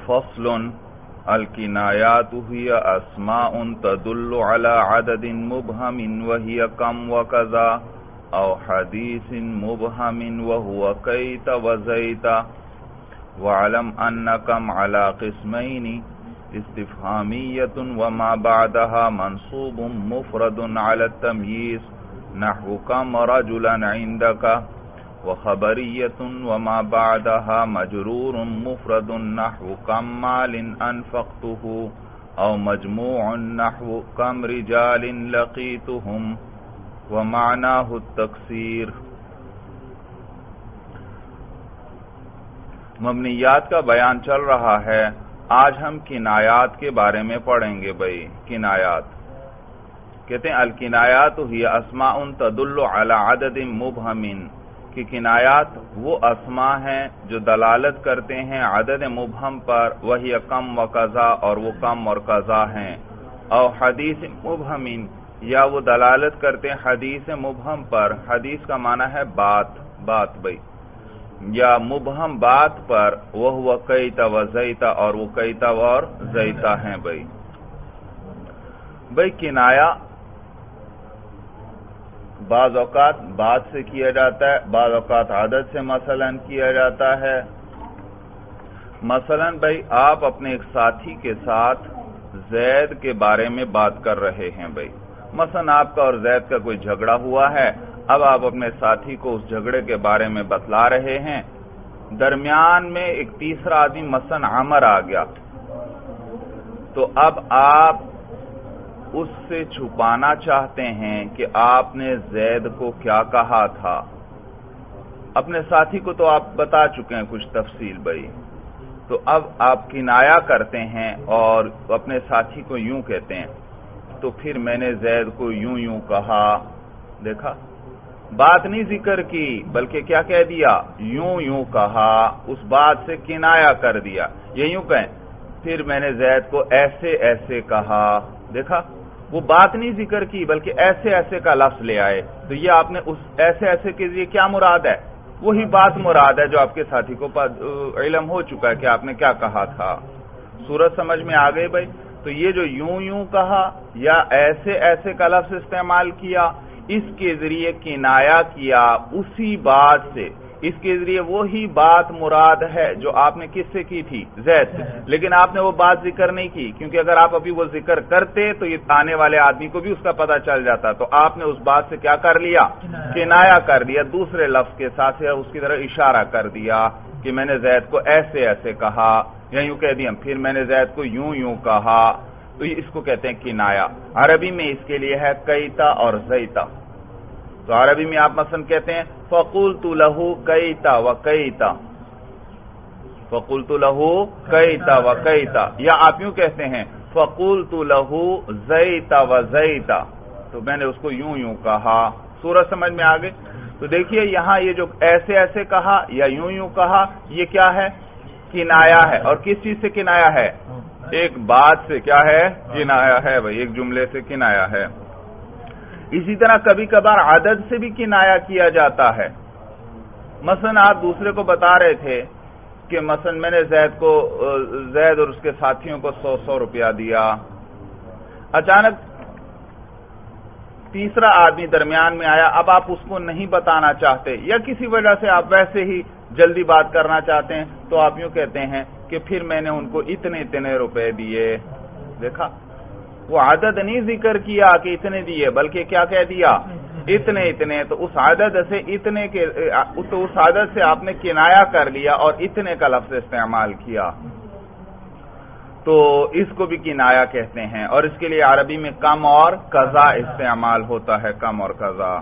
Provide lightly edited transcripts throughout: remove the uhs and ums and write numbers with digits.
فصل الکنایات هی اسماء تدل على عدد مبهم وهي کم وکذا او حدیث مبهم وهو کیت وزیت وعلم ان کم على قسمین استفهامیت وما بعدها منصوب مفرد على التمييز نحو کم رجلا عندك وخبریت وما بعدها مجرور مفرد نحو کم مال انفقته او مجموع نحو کم رجال لقیتهم ومعناه التکسیر۔ مبنیات کا بیان چل رہا ہے، آج ہم کنایات کے بارے میں پڑھیں گے۔ بھائی کنایات کہتے ہیں الکنایات ہی اسماء تدل علی عدد مبہم، کہ کنایات وہ اسماء ہیں جو دلالت کرتے ہیں عدد مبہم پر، وہی کم و قضا اور وہ کم اور قضا ہیں، اور حدیث مبہم یا وہ دلالت کرتے ہیں حدیث مبہم پر، حدیث کا معنی ہے بات بھائی، یا مبہم بات پر، وہ کیتا و زیتا اور وہ کیتا اور زیتا ہیں۔ بھائی کنایا بعض اوقات بات سے کیا جاتا ہے، بعض اوقات عدد سے مثلا کیا جاتا ہے۔ مثلا بھائی آپ اپنے ایک ساتھی کے ساتھ زید کے بارے میں بات کر رہے ہیں۔ بھائی مثلا آپ کا اور زید کا کوئی جھگڑا ہوا ہے، اب آپ اپنے ساتھی کو اس جھگڑے کے بارے میں بتلا رہے ہیں، درمیان میں ایک تیسرا آدمی مثلا عمر آ گیا، تو اب آپ اس سے چھپانا چاہتے ہیں کہ آپ نے زید کو کیا کہا تھا۔ اپنے ساتھی کو تو آپ بتا چکے ہیں کچھ تفصیل بھائی، تو اب آپ کنایا کرتے ہیں اور اپنے ساتھی کو یوں کہتے ہیں، تو پھر میں نے زید کو یوں کہا۔ دیکھا بات نہیں ذکر کی بلکہ کیا کہہ دیا، یوں کہا، اس بات سے کنایا کر دیا۔ یہ یوں کہیں پھر میں نے زید کو ایسے کہا۔ دیکھا وہ بات نہیں ذکر کی بلکہ ایسے کا لفظ لے آئے، تو یہ آپ نے اس ایسے کے لیے کیا مراد ہے، وہی بات مراد ہے جو آپ کے ساتھی کو علم ہو چکا ہے کہ آپ نے کیا کہا تھا۔ صورت سمجھ میں آ گئی بھائی؟ تو یہ جو یوں کہا یا ایسے کا لفظ استعمال کیا، اس کے ذریعے کنایا کیا اسی بات سے، اس کے ذریعے وہی بات مراد ہے جو آپ نے کس سے کی تھی، زید سے، لیکن آپ نے وہ بات ذکر نہیں کی، کیونکہ اگر آپ ابھی وہ ذکر کرتے تو یہ آنے والے آدمی کو بھی اس کا پتہ چل جاتا، تو آپ نے اس بات سے کیا کر لیا، کنایا کر دیا، دوسرے لفظ کے ساتھ اس کی طرف اشارہ کر دیا کہ میں نے زید کو ایسے کہا، یا یوں کہہ دیا پھر میں نے زید کو یوں کہا، تو اس کو کہتے ہیں کنایا۔ عربی میں اس کے لیے ہے کیتا اور زیتا۔ تو عربی میں آپ مثلا کہتے ہیں فَقُلْتُ لَهُ كَيْتَ وَكَيْتَ، فَقُلْتُ لَهُ كَيْتَ وَكَيْتَ، یا آپ یوں کہتے ہیں فَقُلْتُ لَهُ زَيْتَ وَزَيْتَ، تو میں نے اس کو یوں کہا۔ سورج سمجھ میں آ گئی؟ تو دیکھیے یہاں یہ جو ایسے کہا یا یوں کہا، یہ کیا ہے، کنایا ہے، اور کس چیز سے کنایا ہے، ایک بات سے کیا ہے، کنایا ہے بھائی، ایک جملے سے کنایا ہے۔ اسی طرح کبھی کبھار عدد سے بھی کنایا کیا جاتا ہے۔ مثلا آپ دوسرے کو بتا رہے تھے کہ مثلا میں نے زید اور اس کے ساتھیوں کو 100 روپیہ دیا، اچانک تیسرا آدمی درمیان میں آیا، اب آپ اس کو نہیں بتانا چاہتے یا کسی وجہ سے آپ ویسے ہی جلدی بات کرنا چاہتے ہیں، تو آپ یوں کہتے ہیں کہ پھر میں نے ان کو اتنے روپے دیے۔ دیکھا وہ عدد نہیں ذکر کیا کہ اتنے دیے بلکہ کیا کہہ دیا، اتنے، تو اس عدد سے آپ نے کنایا کر لیا اور اتنے کا لفظ استعمال کیا، تو اس کو بھی کنایا کہتے ہیں، اور اس کے لیے عربی میں کم اور قضا استعمال ہوتا ہے، کم اور قضا۔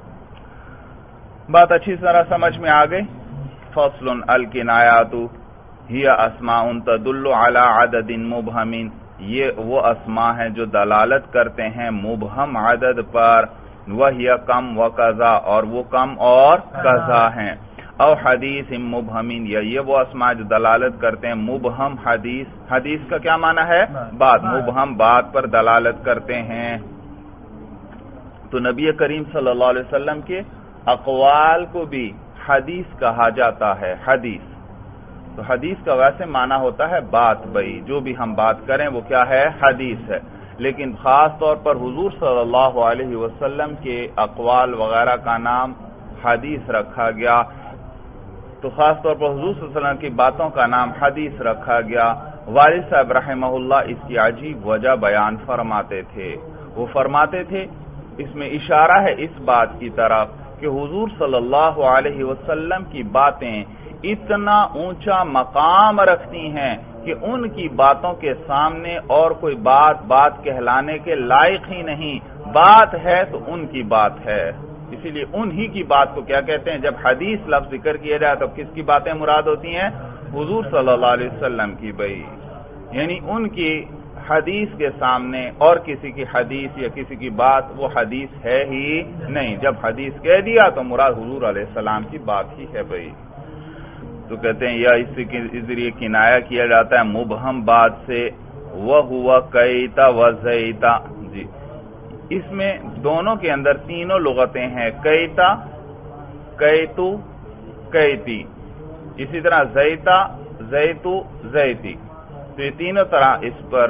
بات اچھی طرح سمجھ میں آ گئی؟ فصل الکنایات ہی اسماء تدل علی عدد مبہم، یہ وہ اسماء ہیں جو دلالت کرتے ہیں مبہم عدد پر، وہی کم و قضا اور وہ کم اور قضا ہیں، او حدیث مبہم، یا یہ وہ اسماء جو دلالت کرتے ہیں مبہم حدیث کا کیا معنی ہے، بات، مبہم بات پر دلالت کرتے ہیں۔ تو نبی کریم صلی اللہ علیہ وسلم کے اقوال کو بھی حدیث کہا جاتا ہے، حدیث، تو حدیث کا ویسے معنی ہوتا ہے بات بھائی، جو بھی ہم بات کریں وہ کیا ہے؟ حدیث ہے. لیکن خاص طور پر حضور صلی اللہ علیہ وسلم کے اقوال وغیرہ کا نام حدیث رکھا گیا، تو خاص طور پر حضور صلی اللہ علیہ وسلم کی باتوں کا نام حدیث رکھا گیا. والد صاحب رحمہ اللہ اس کی عجیب وجہ بیان فرماتے تھے. وہ فرماتے تھے اس میں اشارہ ہے اس بات کی طرف کہ حضور صلی اللہ علیہ وسلم کی باتیں اتنا اونچا مقام رکھتی ہیں کہ ان کی باتوں کے سامنے اور کوئی بات کہلانے کے لائق ہی نہیں. بات ہے تو ان کی بات ہے، اسی لیے انہی کی بات کو کیا کہتے ہیں؟ جب حدیث لفظ ذکر کیا جائے تو کس کی باتیں مراد ہوتی ہیں؟ حضور صلی اللہ علیہ وسلم کی بھائی، یعنی ان کی حدیث کے سامنے اور کسی کی حدیث یا کسی کی بات وہ حدیث ہے ہی نہیں. جب حدیث کہہ دیا تو مراد حضور علیہ السلام کی بات ہی ہے بھائی. تو کہتے ہیں یا اس ذریعے کنایا کیا جاتا ہے مبہم بات سے، وہ ہوا کیتا و زیتا. جی اس میں دونوں کے اندر تینوں لغتیں ہیں، کیتا، کیتو، کیتی. اسی طرح زیتا، زیتو، زیتی. تو یہ تینوں طرح اس پر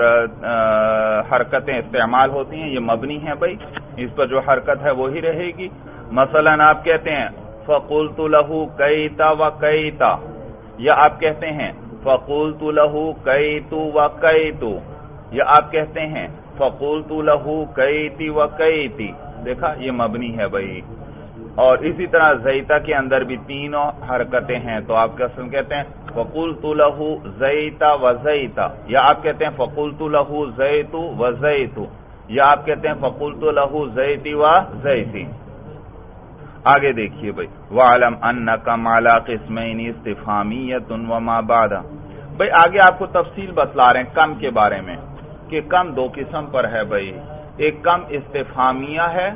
حرکتیں استعمال ہوتی ہیں. یہ مبنی ہیں بھائی، اس پر جو حرکت ہے وہی رہے گی. مثلا آپ کہتے ہیں فَقُلْتُ لَهُ كَيْتَ وَكَيْتَ، یا آپ کہتے ہیں فَقُلْتُ لَهُ كَيْتُ وَكَيْتُ، یا آپ کہتے ہیں فَقُلْتُ لَهُ كَيْتِ وَكَيْتِ. دیکھا یہ مبنی ہے بھائی. اور اسی طرح زیتا کے اندر بھی تینوں حرکتیں ہیں، تو آپ کہتے ہیں فَقُلْتُ لَهُ زَيْتَ وَزَيْتَ، یا آپ کہتے ہیں فَقُلْتُ لَهُ زَيْتُ وَزَيْتُ، یا آپ کہتے ہیں فَقُلْتُ لَهُ زَيْتِ وَزَيْتِ. آگے دیکھیے بھائی وَعَلَمْ أَنَّكَ مَعْلَى قِسْمَيْنِ اسْتِفْهَامِيَّةٌ وَمَا بَعْدَ. بھائی آگے آپ کو تفصیل بتلا رہے ہیں کم کے بارے میں کہ کم دو قسم پر ہے بھائی. ایک کم استفہامیہ ہے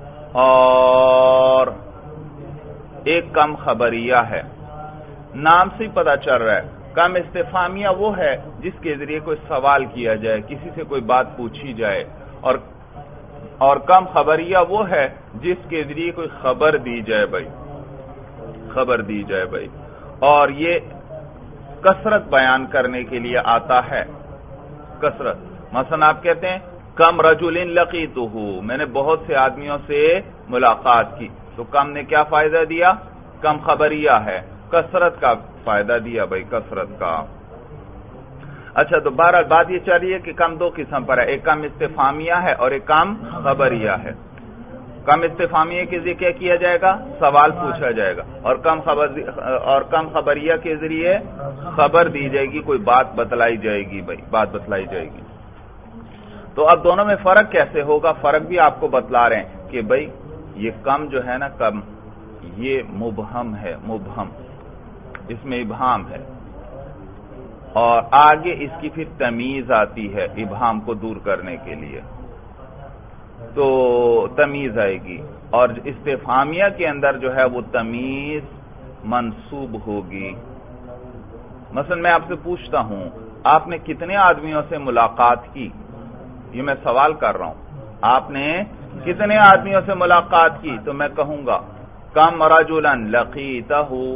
اور ایک کم خبریہ ہے. نام سے پتہ چل رہا ہے کم استفہامیہ وہ ہے جس کے ذریعے کوئی سوال کیا جائے، کسی سے کوئی بات پوچھی جائے، اور کم خبریہ وہ ہے جس کے ذریعے کوئی خبر دی جائے بھائی، خبر دی جائے بھائی. اور یہ کثرت بیان کرنے کے لیے آتا ہے، کثرت. مثلا آپ کہتے ہیں کم رجل لقیتہ، میں نے بہت سے آدمیوں سے ملاقات کی. تو کم نے کیا فائدہ دیا؟ کم خبریہ ہے، کثرت کا فائدہ دیا بھائی، کثرت کا. اچھا تو بہرحال بات یہ چل رہی ہے کہ کم دو قسم پر ہے، ایک کم استفہامیہ ہے اور ایک کم خبریہ ہے. کم استفہامیہ کے ذریعے کیا کیا جائے گا؟ سوال پوچھا جائے گا. اور کم خبریہ کے ذریعے خبر دی جائے گی، کوئی بات بتلائی جائے گی بھائی، بات بتلائی جائے گی. تو اب دونوں میں فرق کیسے ہوگا؟ فرق بھی آپ کو بتلا رہے ہیں کہ بھائی یہ کم جو ہے نا، کم یہ مبہم ہے، مبہم اس میں ابہام ہے، اور آگے اس کی پھر تمیز آتی ہے ابہام کو دور کرنے کے لیے، تو تمیز آئے گی. اور استفہامیہ کے اندر جو ہے وہ تمیز منصوب ہوگی. مثلا میں آپ سے پوچھتا ہوں آپ نے کتنے آدمیوں سے ملاقات کی؟ یہ میں سوال کر رہا ہوں، آپ نے کتنے آدمیوں سے ملاقات کی؟ تو میں کہوں گا کم رجلا لقیتہ،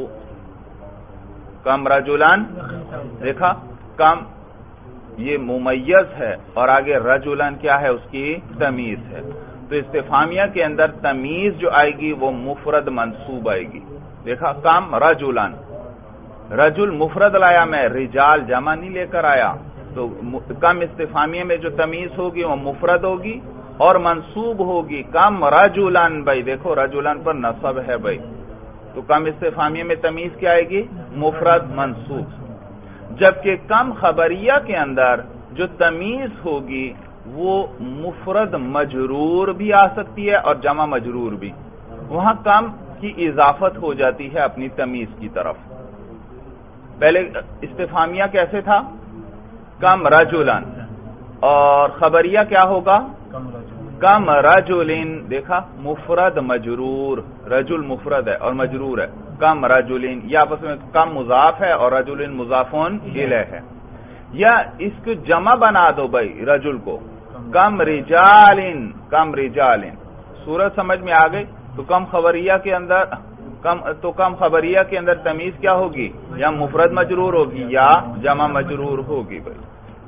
کم رجلا. دیکھا کم یہ ممیز ہے اور آگے رجلا کیا ہے؟ اس کی تمیز ہے. تو استفہامیہ کے اندر تمیز جو آئے گی وہ مفرد منصوب آئے گی. دیکھا کم رجلا، رجل مفرد لایا میں، رجال جمع نہیں لے کر آیا. تو کم استفہامیہ میں جو تمیز ہوگی وہ مفرد ہوگی اور منصوب ہوگی. کم رجلا بھائی، دیکھو رجلا پر نصب ہے بھائی، تو کم استفہامیہ میں تمیز کیا آئے گی؟ مفرد منصوب. جبکہ کم خبریہ کے اندر جو تمیز ہوگی وہ مفرد مجرور بھی آ سکتی ہے اور جمع مجرور بھی. وہاں کم کی اضافت ہو جاتی ہے اپنی تمیز کی طرف. پہلے استفہامیہ کیسے تھا؟ کم رجلن، اور خبریہ کیا ہوگا؟ کم رجلن. دیکھا مفرد مجرور، رجل مفرد ہے اور مجرور ہے. کم رجلن، یا آپس میں کم مضاف ہے اور رجلن مضافون الیہ ہے. یا اس کو جمع بنا دو بھائی رجل کو، کم رجالن، کم رجالن. صورت سمجھ میں آ گئی؟ تو کم خبریہ کے اندر تو کم خبریہ کے اندر تمیز کیا ہوگی؟ یا مفرد مجرور ہوگی یا جمع مجرور ہوگی بھائی.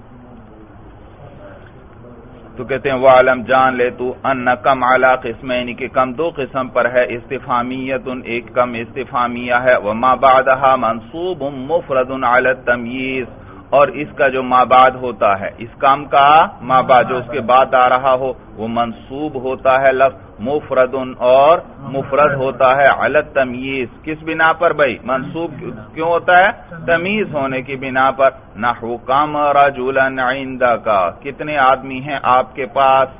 تو کہتے ہیں وَعَلَمْ جان لے تو ان کم علی قسمین کہ کم دو قسم پر ہے، استفہامیت ایک کم استفہامیہ ہے، وما بعدها منصوب مفرد علی التمییز اور اس کا جو ما بعد ہوتا ہے، اس کام کا ما بعد جو اس کے بعد آ رہا ہو وہ منصوب ہوتا ہے لفظ مفرد اور مفرد ہوتا ہے علی التمییز. کس بنا پر بھائی منصوب کیوں ہوتا ہے؟ تمیز ہونے کی بنا پر. نحو کم رجلا عندک کتنے آدمی ہیں آپ کے پاس،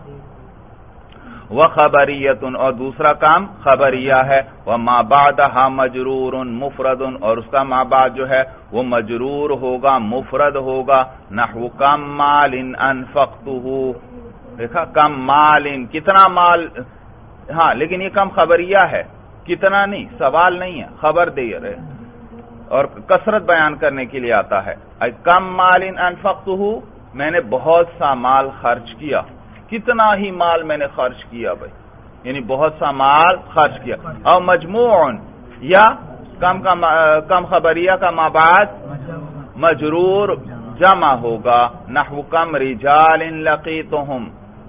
وخبریت اور دوسرا کام خبریہ ہے، وما بعدها مجرور مفرد اور اس کا ما بعد جو ہے وہ مجرور ہوگا مفرد ہوگا. نحو کم مال انفقته دیکھا کم مال کتنا مال، ہاں لیکن یہ کم خبریہ ہے، کتنا نہیں، سوال نہیں ہے، خبر دے رہے اور کثرت بیان کرنے کے لیے آتا ہے. کم مال انفقته میں نے بہت سا مال خرچ کیا، کتنا ہی مال میں نے خرچ کیا بھائی، یعنی بہت سا مال خرچ کیا. اور مجموع یا کم خبریہ کا ما بعد مجرور جمع ہوگا. نحو کم رجال لقیتهم،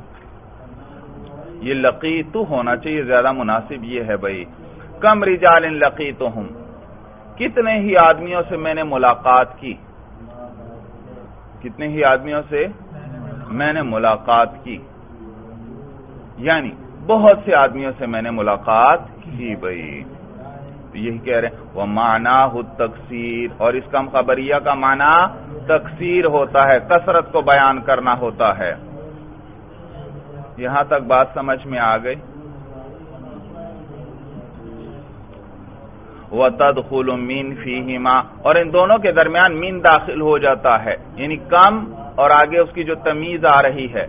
یہ لقیتو ہونا چاہیے، زیادہ مناسب یہ ہے بھائی. کم رجال لقیتهم کتنے ہی آدمیوں سے میں نے ملاقات کی، کتنے ہی آدمیوں سے میں نے ملاقات کی، یعنی بہت سے آدمیوں سے میں نے ملاقات کی بھائی. یہی کہہ رہے ہیں وَمَعْنَاهُ التَّكْثِيرُ اور اس کم خبریہ کا معنی تکثیر ہوتا ہے، کثرت کو بیان کرنا ہوتا ہے. یہاں تک بات سمجھ میں آ گئی. وَتَدْخُلُ مِن فِيهِمَا اور ان دونوں کے درمیان من داخل ہو جاتا ہے، یعنی کم اور آگے اس کی جو تمیز آ رہی ہے.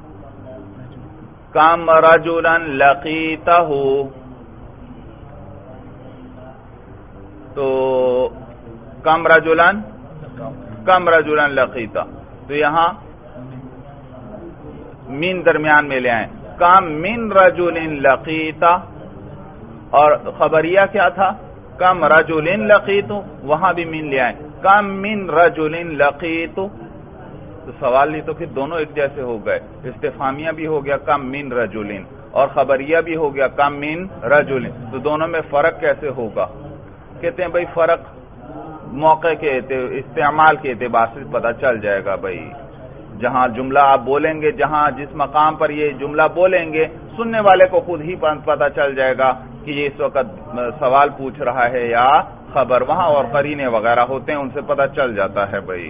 کم رجلا لقیتہ تو کم رجلا لقیتہ تو یہاں من درمیان میں لے آئیں. کم من رجل لقیتہ اور خبریہ کیا تھا؟ کم رجل لقیتو، وہاں بھی من لے آئیں. کم من رجل لقیتو تو سوال نہیں تو پھر دونوں ایک جیسے ہو گئے. استفہامیہ بھی ہو گیا کم من رجلین اور خبریہ بھی ہو گیا کم من رجلین، تو دونوں میں فرق کیسے ہوگا؟ کہتے ہیں بھائی فرق موقع کے استعمال کے اعتبار سے پتہ چل جائے گا بھائی. جہاں جملہ آپ بولیں گے، جہاں جس مقام پر یہ جملہ بولیں گے، سننے والے کو خود ہی پتہ چل جائے گا کہ یہ اس وقت سوال پوچھ رہا ہے یا خبر. وہاں اور قرینے وغیرہ ہوتے ہیں، ان سے پتہ چل جاتا ہے بھائی.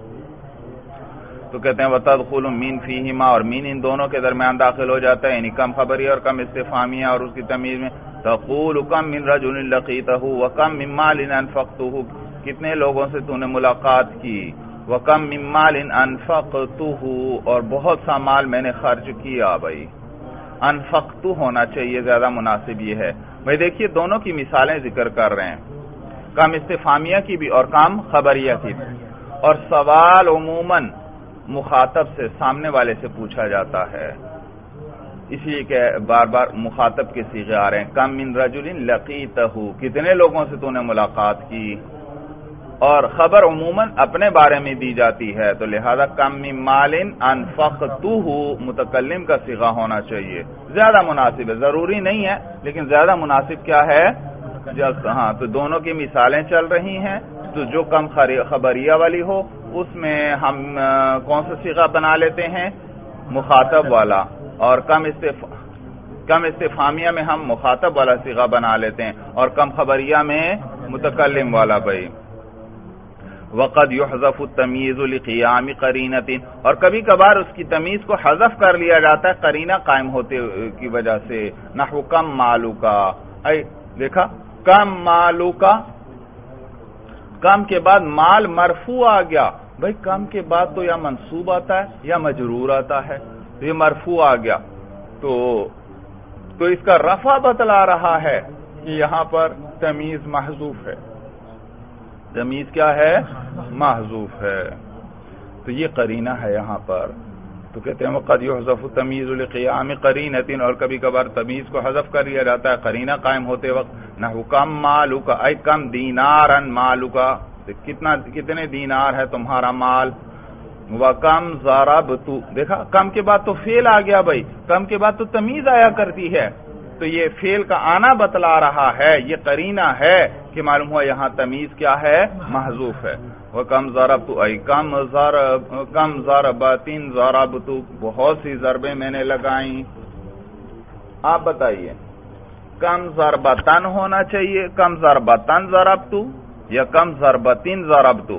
تو کہتے ہیں وَتَدْخُلُ مِن فِيهِمَا اور مین ان دونوں کے درمیان داخل ہو جاتا ہے، یعنی کم خبریہ اور کم استفہامیہ اور اس کی تمیز میں. تقول کم من رجل لقیتہ وکم من مال انفقتہ کتنے لوگوں سے تو نے ملاقات کی، وکم من مال انفقتہ اور بہت سا مال میں نے خرچ کیا بھائی. انفقتہ ہونا چاہیے، زیادہ مناسب یہ ہے بھائی. دیکھیے دونوں کی مثالیں ذکر کر رہے ہیں، کم استفہامیہ کی بھی اور کم خبریہ کی بھی. اور سوال عموماً مخاطب سے، سامنے والے سے پوچھا جاتا ہے، اس لیے کہ بار بار مخاطب کے صیغے آ رہے ہیں. کم من رجل لقیتہ کتنے لوگوں سے تو نے ملاقات کی. اور خبر عموماً اپنے بارے میں دی جاتی ہے، تو لہذا کم من مال انفقتہ متکلم کا صیغہ ہونا چاہیے، زیادہ مناسب ہے. ضروری نہیں ہے لیکن زیادہ مناسب کیا ہے؟ ہاں تو دونوں کی مثالیں چل رہی ہیں، تو جو کم خبریہ والی ہو اس میں ہم کون سا صیغہ بنا لیتے ہیں؟ مخاطب والا. اور کم استفہامیہ میں ہم مخاطب والا صیغہ بنا لیتے ہیں، اور کم خبریہ میں متکلم والا بھائی. وقد يحذف التمییز لقیام قرینۃ اور کبھی کبھار اس کی تمیز کو حذف کر لیا جاتا ہے قرینہ قائم ہوتے کی وجہ سے. نحو کم مالو کا، دیکھا کم مالو کا، کم کے بعد مال مرفوع آ گیا بھائی. کم کے بعد تو یا منصوب آتا ہے یا مجرور آتا ہے، یہ مرفوع آ گیا تو اس کا رفع بتلا رہا ہے کہ یہاں پر تمیز محذوف ہے. تمیز کیا ہے؟ محذوف ہے. تو یہ قرینہ ہے یہاں پر. تو کہتے ہیں وقد یحذف تمییز لقیام قرینۃ، اور کبھی کبھار تمیز کو حذف کر لیا جاتا ہے قرینہ قائم ہوتے وقت، نحو کم مالک ای کم دینارا مالک، کتنے دینار ہے تمہارا مال، وکم ضربت، دیکھا کم کے بعد تو فعل آ گیا بھائی، کم کے بعد تو تمیز آیا کرتی ہے، تو یہ فعل کا آنا بتلا رہا ہے، یہ قرینہ ہے کہ معلوم ہوا یہاں تمیز کیا ہے، محذوف ہے۔ وَكَمْ ضَرَبْتُ أَيْ کم ضَرَبَةٍ ضَرَبْتُ، بہت سی ضربیں میں نے لگائیں۔ آپ بتائیے کم ضربتن ہونا چاہیے، کم ضربتن ضربتو یا کم ضربتن ضربتو؟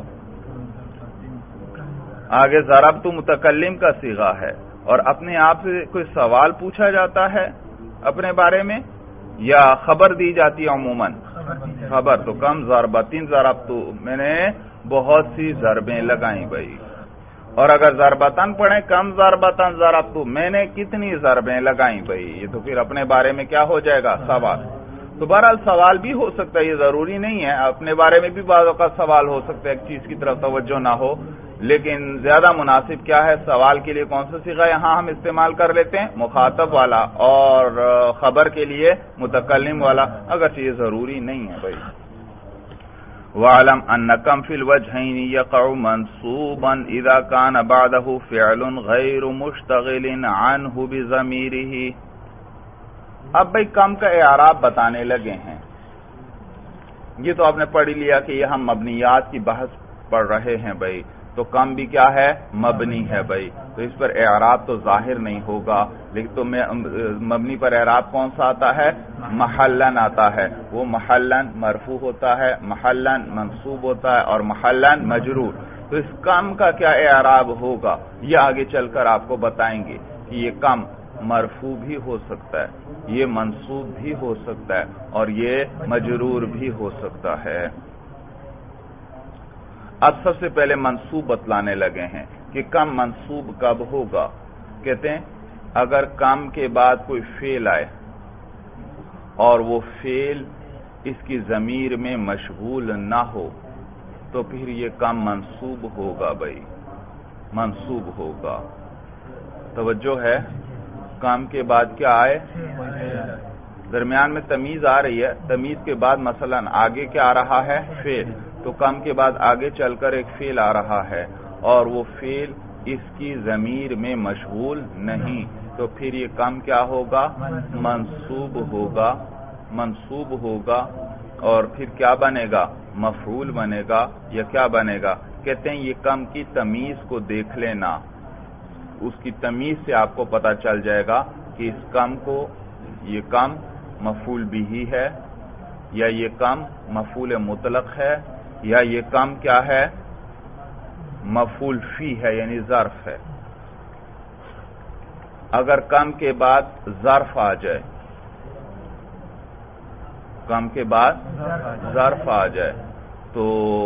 آگے ضربتو متکلم کا صیغہ ہے، اور اپنے آپ سے کوئی سوال پوچھا جاتا ہے اپنے بارے میں یا خبر دی جاتی ہے؟ عموماً خبر، تو کم ضربتن ضربتو، میں نے بہت سی ضربیں لگائیں بھائی، اور اگر ضربتن پڑھیں کم ضربتن ضربتو، میں نے کتنی ضربیں لگائیں بھائی، یہ تو پھر اپنے بارے میں کیا ہو جائے گا، سوال۔ تو بہرحال سوال بھی ہو سکتا ہے، یہ ضروری نہیں ہے، اپنے بارے میں بھی بعض اوقات سوال ہو سکتا ہے، ایک چیز کی طرف توجہ نہ ہو، لیکن زیادہ مناسب کیا ہے، سوال کے لیے کون سا صیغہ یہاں ہم استعمال کر لیتے ہیں، مخاطب والا، اور خبر کے لیے متکلم والا، اگرچہ یہ ضروری نہیں ہے بھائی۔ وَاعْلَمْ أَنَّ كَمْ فِي الْوَجْهَيْنِ يَقَعُ مَنْصُوبًا إِذَا كَانَ بَعْدَهُ فِعْلٌ غَيْرُ مُشْتَغِلٍ عَنْهُ بِضَمِيرِهِ۔ اب بھائی کم کا اعراب بتانے لگے ہیں، یہ تو آپ نے پڑھ لیا کہ یہ ہم مبنیات کی بحث پڑھ رہے ہیں بھائی، تو کم بھی کیا ہے، مبنی ہے بھائی، تو اس پر اعراب تو ظاہر نہیں ہوگا، لیکن تو مبنی پر اعراب کون سا آتا ہے، محلن آتا ہے، وہ محلن مرفوع ہوتا ہے، محلن منصوب ہوتا ہے، اور محلن مجرور۔ تو اس کم کا کیا اعراب ہوگا یہ آگے چل کر آپ کو بتائیں گے کہ یہ کم مرفوع بھی ہو سکتا ہے، یہ منصوب بھی ہو سکتا ہے، اور یہ مجرور بھی ہو سکتا ہے۔ اب سب سے پہلے منصوب بتلانے لگے ہیں کہ کم منصوب کب ہوگا۔ کہتے ہیں اگر کم کے بعد کوئی فعل آئے اور وہ فعل اس کی ضمیر میں مشغول نہ ہو تو پھر یہ کم منصوب ہوگا بھائی، منصوب ہوگا۔ توجہ ہے، کم کے بعد کیا آئے، درمیان میں تمیز آ رہی ہے، تمیز کے بعد مثلا آگے کیا آ رہا ہے، فعل، تو کم کے بعد آگے چل کر ایک فعل آ رہا ہے اور وہ فعل اس کی ضمیر میں مشغول نہیں، تو پھر یہ کم کیا ہوگا، منصوب ہوگا، منصوب ہوگا، اور پھر کیا بنے گا، مفعول بنے گا، یا کیا بنے گا۔ کہتے ہیں یہ کم کی تمیز کو دیکھ لینا، اس کی تمیز سے آپ کو پتا چل جائے گا کہ اس کم کو، یہ کم مفعول بھی ہے، یا یہ کم مفعول مطلق ہے، یا یہ کم کیا ہے، مفعول فی ہے، یعنی ظرف ہے۔ اگر کم کے بعد ظرف آ جائے، کم کے بعد ظرف آ جائے تو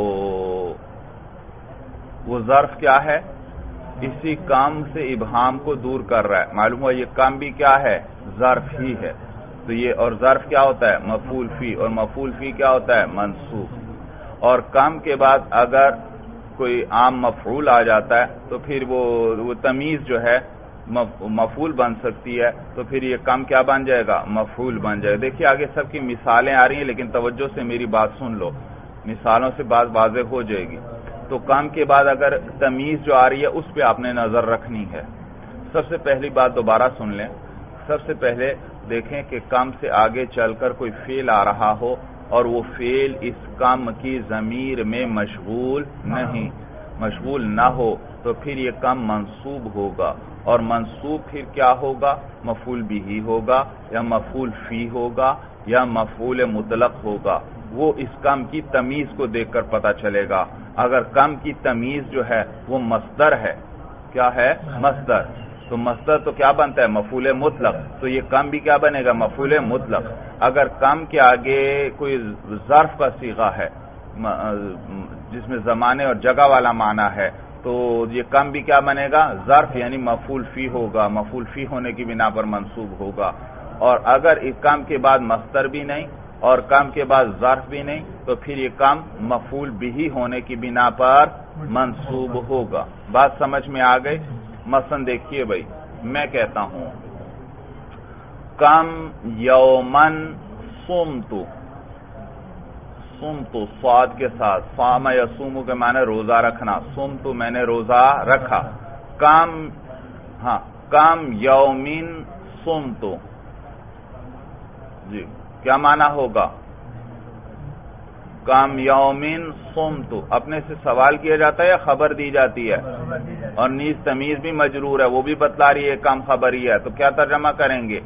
وہ ظرف کیا ہے، اسی کام سے ابہام کو دور کر رہا ہے، معلوم ہوا یہ کام بھی کیا ہے، ظرف ہی ہے، تو یہ، اور ظرف کیا ہوتا ہے، مفعول فی، اور مفعول فی کیا ہوتا ہے، منصوب۔ اور کام کے بعد اگر کوئی عام مفعول آ جاتا ہے تو پھر وہ تمیز جو ہے مفعول بن سکتی ہے، تو پھر یہ کم کیا بن جائے گا، مفعول بن جائے گا۔ دیکھیے آگے سب کی مثالیں آ رہی ہیں، لیکن توجہ سے میری بات سن لو، مثالوں سے بات واضح ہو جائے گی۔ تو کام کے بعد اگر تمیز جو آ رہی ہے اس پہ آپ نے نظر رکھنی ہے۔ سب سے پہلی بات دوبارہ سن لیں، سب سے پہلے دیکھیں کہ کم سے آگے چل کر کوئی فعل آ رہا ہو اور وہ فعل اس کم کی ضمیر میں مشغول نہیں، مشغول نہ ہو، تو پھر یہ کم منصوب ہوگا، اور منصوب پھر کیا ہوگا، مفعول بھی ہوگا، یا مفعول فی ہوگا، یا مفعول مطلق ہوگا۔ وہ اس کم کی تمیز کو دیکھ کر پتا چلے گا۔ اگر کم کی تمیز جو ہے وہ مصدر ہے، کیا ہے، مصدر، تو مصدر تو کیا بنتا ہے، مفعول مطلق، تو یہ کم بھی کیا بنے گا، مفعول مطلق۔ اگر کم کے آگے کوئی ظرف کا صیغہ ہے جس میں زمانے اور جگہ والا معنی ہے، تو یہ کم بھی کیا بنے گا، ظرف، یعنی مفعول فی ہوگا، مفعول فی ہونے کی بنا پر منصوب ہوگا۔ اور اگر اس کم کے بعد مصدر بھی نہیں اور کم کے بعد ظرف بھی نہیں، تو پھر یہ کم مفعول بھی ہونے کی بنا پر منصوب ہوگا۔ بات سمجھ میں آ گئی؟ مثلا دیکھیے بھائی میں کہتا ہوں کم یومن صمتو، صمتو صاد کے ساتھ، صام یصوم کے معنی روزہ رکھنا، صمتو میں نے روزہ رکھا، کم یومن صمتو، جی کیا معنی ہوگا؟ کم یومن صمتو اپنے سے سوال کیا جاتا ہے یا خبر دی جاتی ہے؟ اور نیز تمیز بھی مجرور ہے، وہ بھی بتلا رہی ہے کم خبری ہے، تو کیا ترجمہ کریں گے؟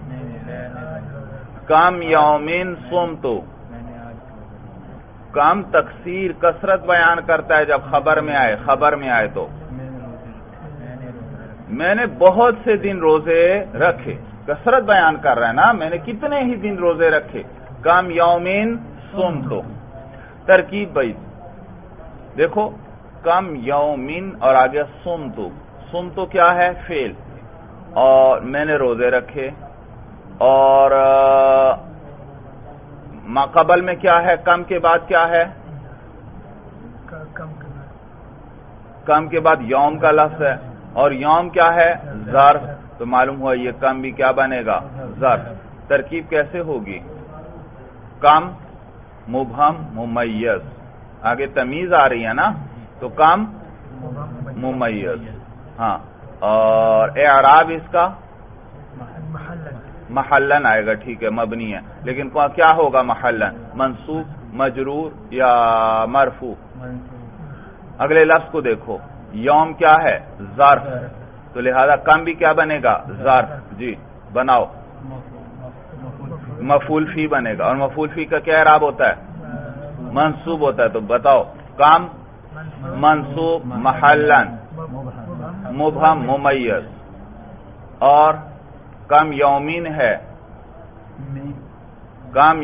کم یومن صمتو، کم تکثیر کثرت بیان کرتا ہے جب خبر میں آئے تو میں نے بہت سے دن روزے رکھے، کثرت بیان کر رہا ہے نا، میں نے کتنے ہی دن روزے رکھے، کم یومن صمتو۔ ترکیب بھائی دیکھو، کم یومن اور آگے صمتو، صمتو کیا ہے؟ فعل، اور میں نے روزے رکھے، اور ما قبل میں کیا ہے؟ کم کے بعد کیا ہے؟ کم کے بعد یوم کا لفظ ہے، اور یوم کیا ہے؟ ظرف، تو معلوم ہوا یہ کم بھی کیا بنے گا؟ ظرف۔ ترکیب کیسے ہوگی؟ کم مبہم ممیز، آگے تمیز آ رہی ہے نا، تو کم ممیز، ہاں، اور اعراب اس کا محلن آئے گا، ٹھیک ہے، مبنی ہے، لیکن کیا ہوگا محلن؟ منصوب، مجرور یا مرفوع؟ اگلے لفظ کو دیکھو، یوم کیا ہے؟ ظرف، تو لہذا کم بھی کیا بنے گا؟ ظرف، جی بناؤ، مفعول فی بنے گا، اور مفعول فی کا کیا اعراب ہوتا ہے؟ منصوب ہوتا ہے، تو بتاؤ کم منصوب محلن مبہم ممیز، اور کم یومین ہے، کم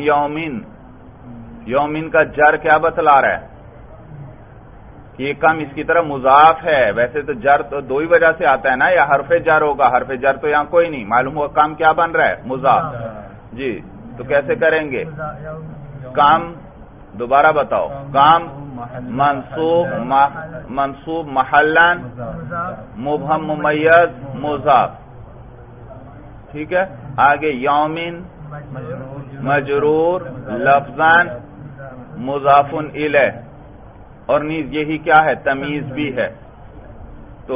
یومین کا جر کیا بتلا رہا ہے کہ یہ کم اس کی طرف مضاف ہے، ویسے تو جر تو دو ہی وجہ سے آتا ہے نا، یا حرف جر ہوگا، حرف جر تو یہاں کوئی نہیں، معلوم ہوا کم کیا بن رہا ہے؟ مضاف، جی تو کیسے کریں گے؟ کم، دوبارہ بتاؤ، کم منصوب محلن مبہم ممیز مضاف، ٹھیک ہے، آگے یومن مجرور لفظاً مضاف الیہ، اور نیز یہی کیا ہے؟ تمیز بھی ہے، تو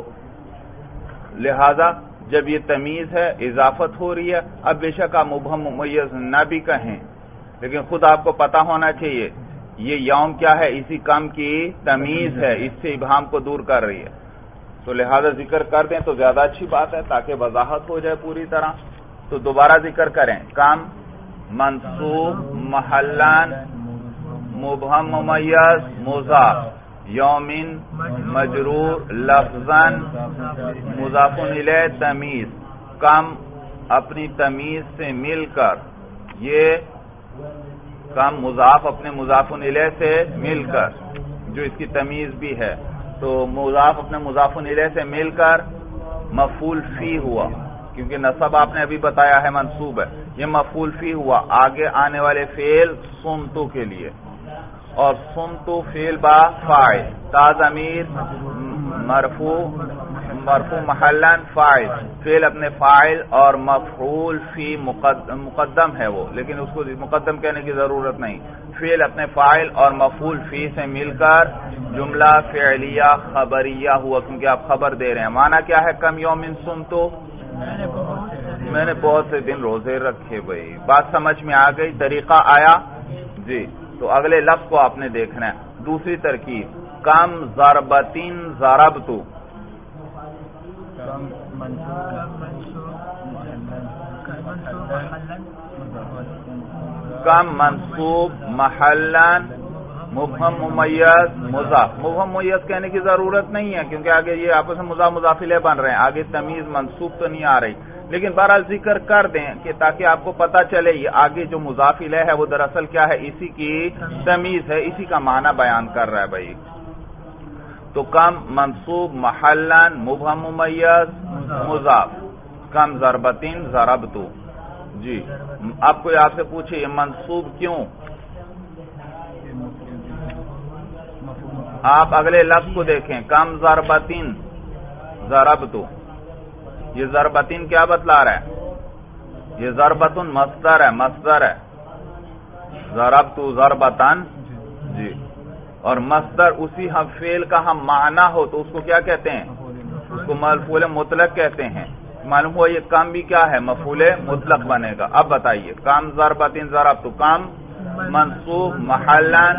لہذا جب یہ تمیز ہے اضافت ہو رہی ہے، اب بے شک آپ مبہم ممیز نہ بھی کہیں، لیکن خود آپ کو پتا ہونا چاہیے یہ یوم کیا ہے؟ اسی کم کی تمیز ہے، اس سے ابہام کو دور کر رہی ہے، تو لہذا ذکر کر دیں تو زیادہ اچھی بات ہے تاکہ وضاحت ہو جائے پوری طرح۔ تو دوبارہ ذکر کریں، کم منصوب محلن مبہم ممیز مضاف، یومن مجرور لفظاً مضاف الیہ تمیز، کم اپنی تمیز سے مل کر، یہ کم مضاف اپنے مضاف الیہ سے مل کر جو اس کی تمیز بھی ہے، تو مضاف اپنے مضاف الیہ سے مل کر مفعول فی ہوا، کیونکہ نصب آپ نے ابھی بتایا ہے منصوب ہے، یہ مفعول فی ہوا آگے آنے والے فعل صمتو کے لیے، اور صمتو فعل با فاعل، تا ضمیر مرفوع محلن فاعل، فعل اپنے فاعل اور مفعول فی مقدم ہے وہ، لیکن اس کو مقدم کہنے کی ضرورت نہیں، فعل اپنے فاعل اور مفعول فی سے مل کر جملہ فعلیہ خبریہ ہوا، کیونکہ آپ خبر دے رہے ہیں۔ معنی کیا ہے کم یومن صمتو؟ میں نے بہت سے دن روزے رکھے۔ بھائی بات سمجھ میں آ گئی، طریقہ آیا؟ جی، تو اگلے لفظ کو آپ نے دیکھنا ہے۔ دوسری ترکیب، کم ضربتن ضربتو، کم منصوب محلن مبہم ممیز مضاف، مبہم ممیز کہنے کی ضرورت نہیں ہے کیونکہ آگے یہ آپس میں مضاف مضاف الیہ بن رہے ہیں، آگے تمیز منصوب تو نہیں آ رہی، لیکن بہرحال ذکر کر دیں کہ تاکہ آپ کو پتہ چلے یہ آگے جو مضاف الیہ ہے وہ دراصل کیا ہے؟ اسی کی تمیز ہے، اسی کا معنی بیان کر رہا ہے۔ بھائی تو کم منصوب محلن مبہم ممیز مضاف، کم ضربتن ضربتو۔ جی، آپ کوئی آپ سے پوچھے یہ منصوب کیوں؟ آپ اگلے لفظ کو دیکھیں، کم ضربتن ضربتو، یہ ضربتین کیا بتلا رہا ہے؟ یہ ضربتن مصدر ہے، مصدر ہے، ضربتو ضربتن، جی، اور مصدر اسی ہم فعل کا ہم معنی ہو تو اس کو کیا کہتے ہیں؟ اس کو مفعول مطلق کہتے ہیں۔ معلوم ہوا یہ کام بھی کیا ہے؟ مفعول مطلق بنے گا۔ اب بتائیے، کام ضربتین ضربتو، کام منصوب محلن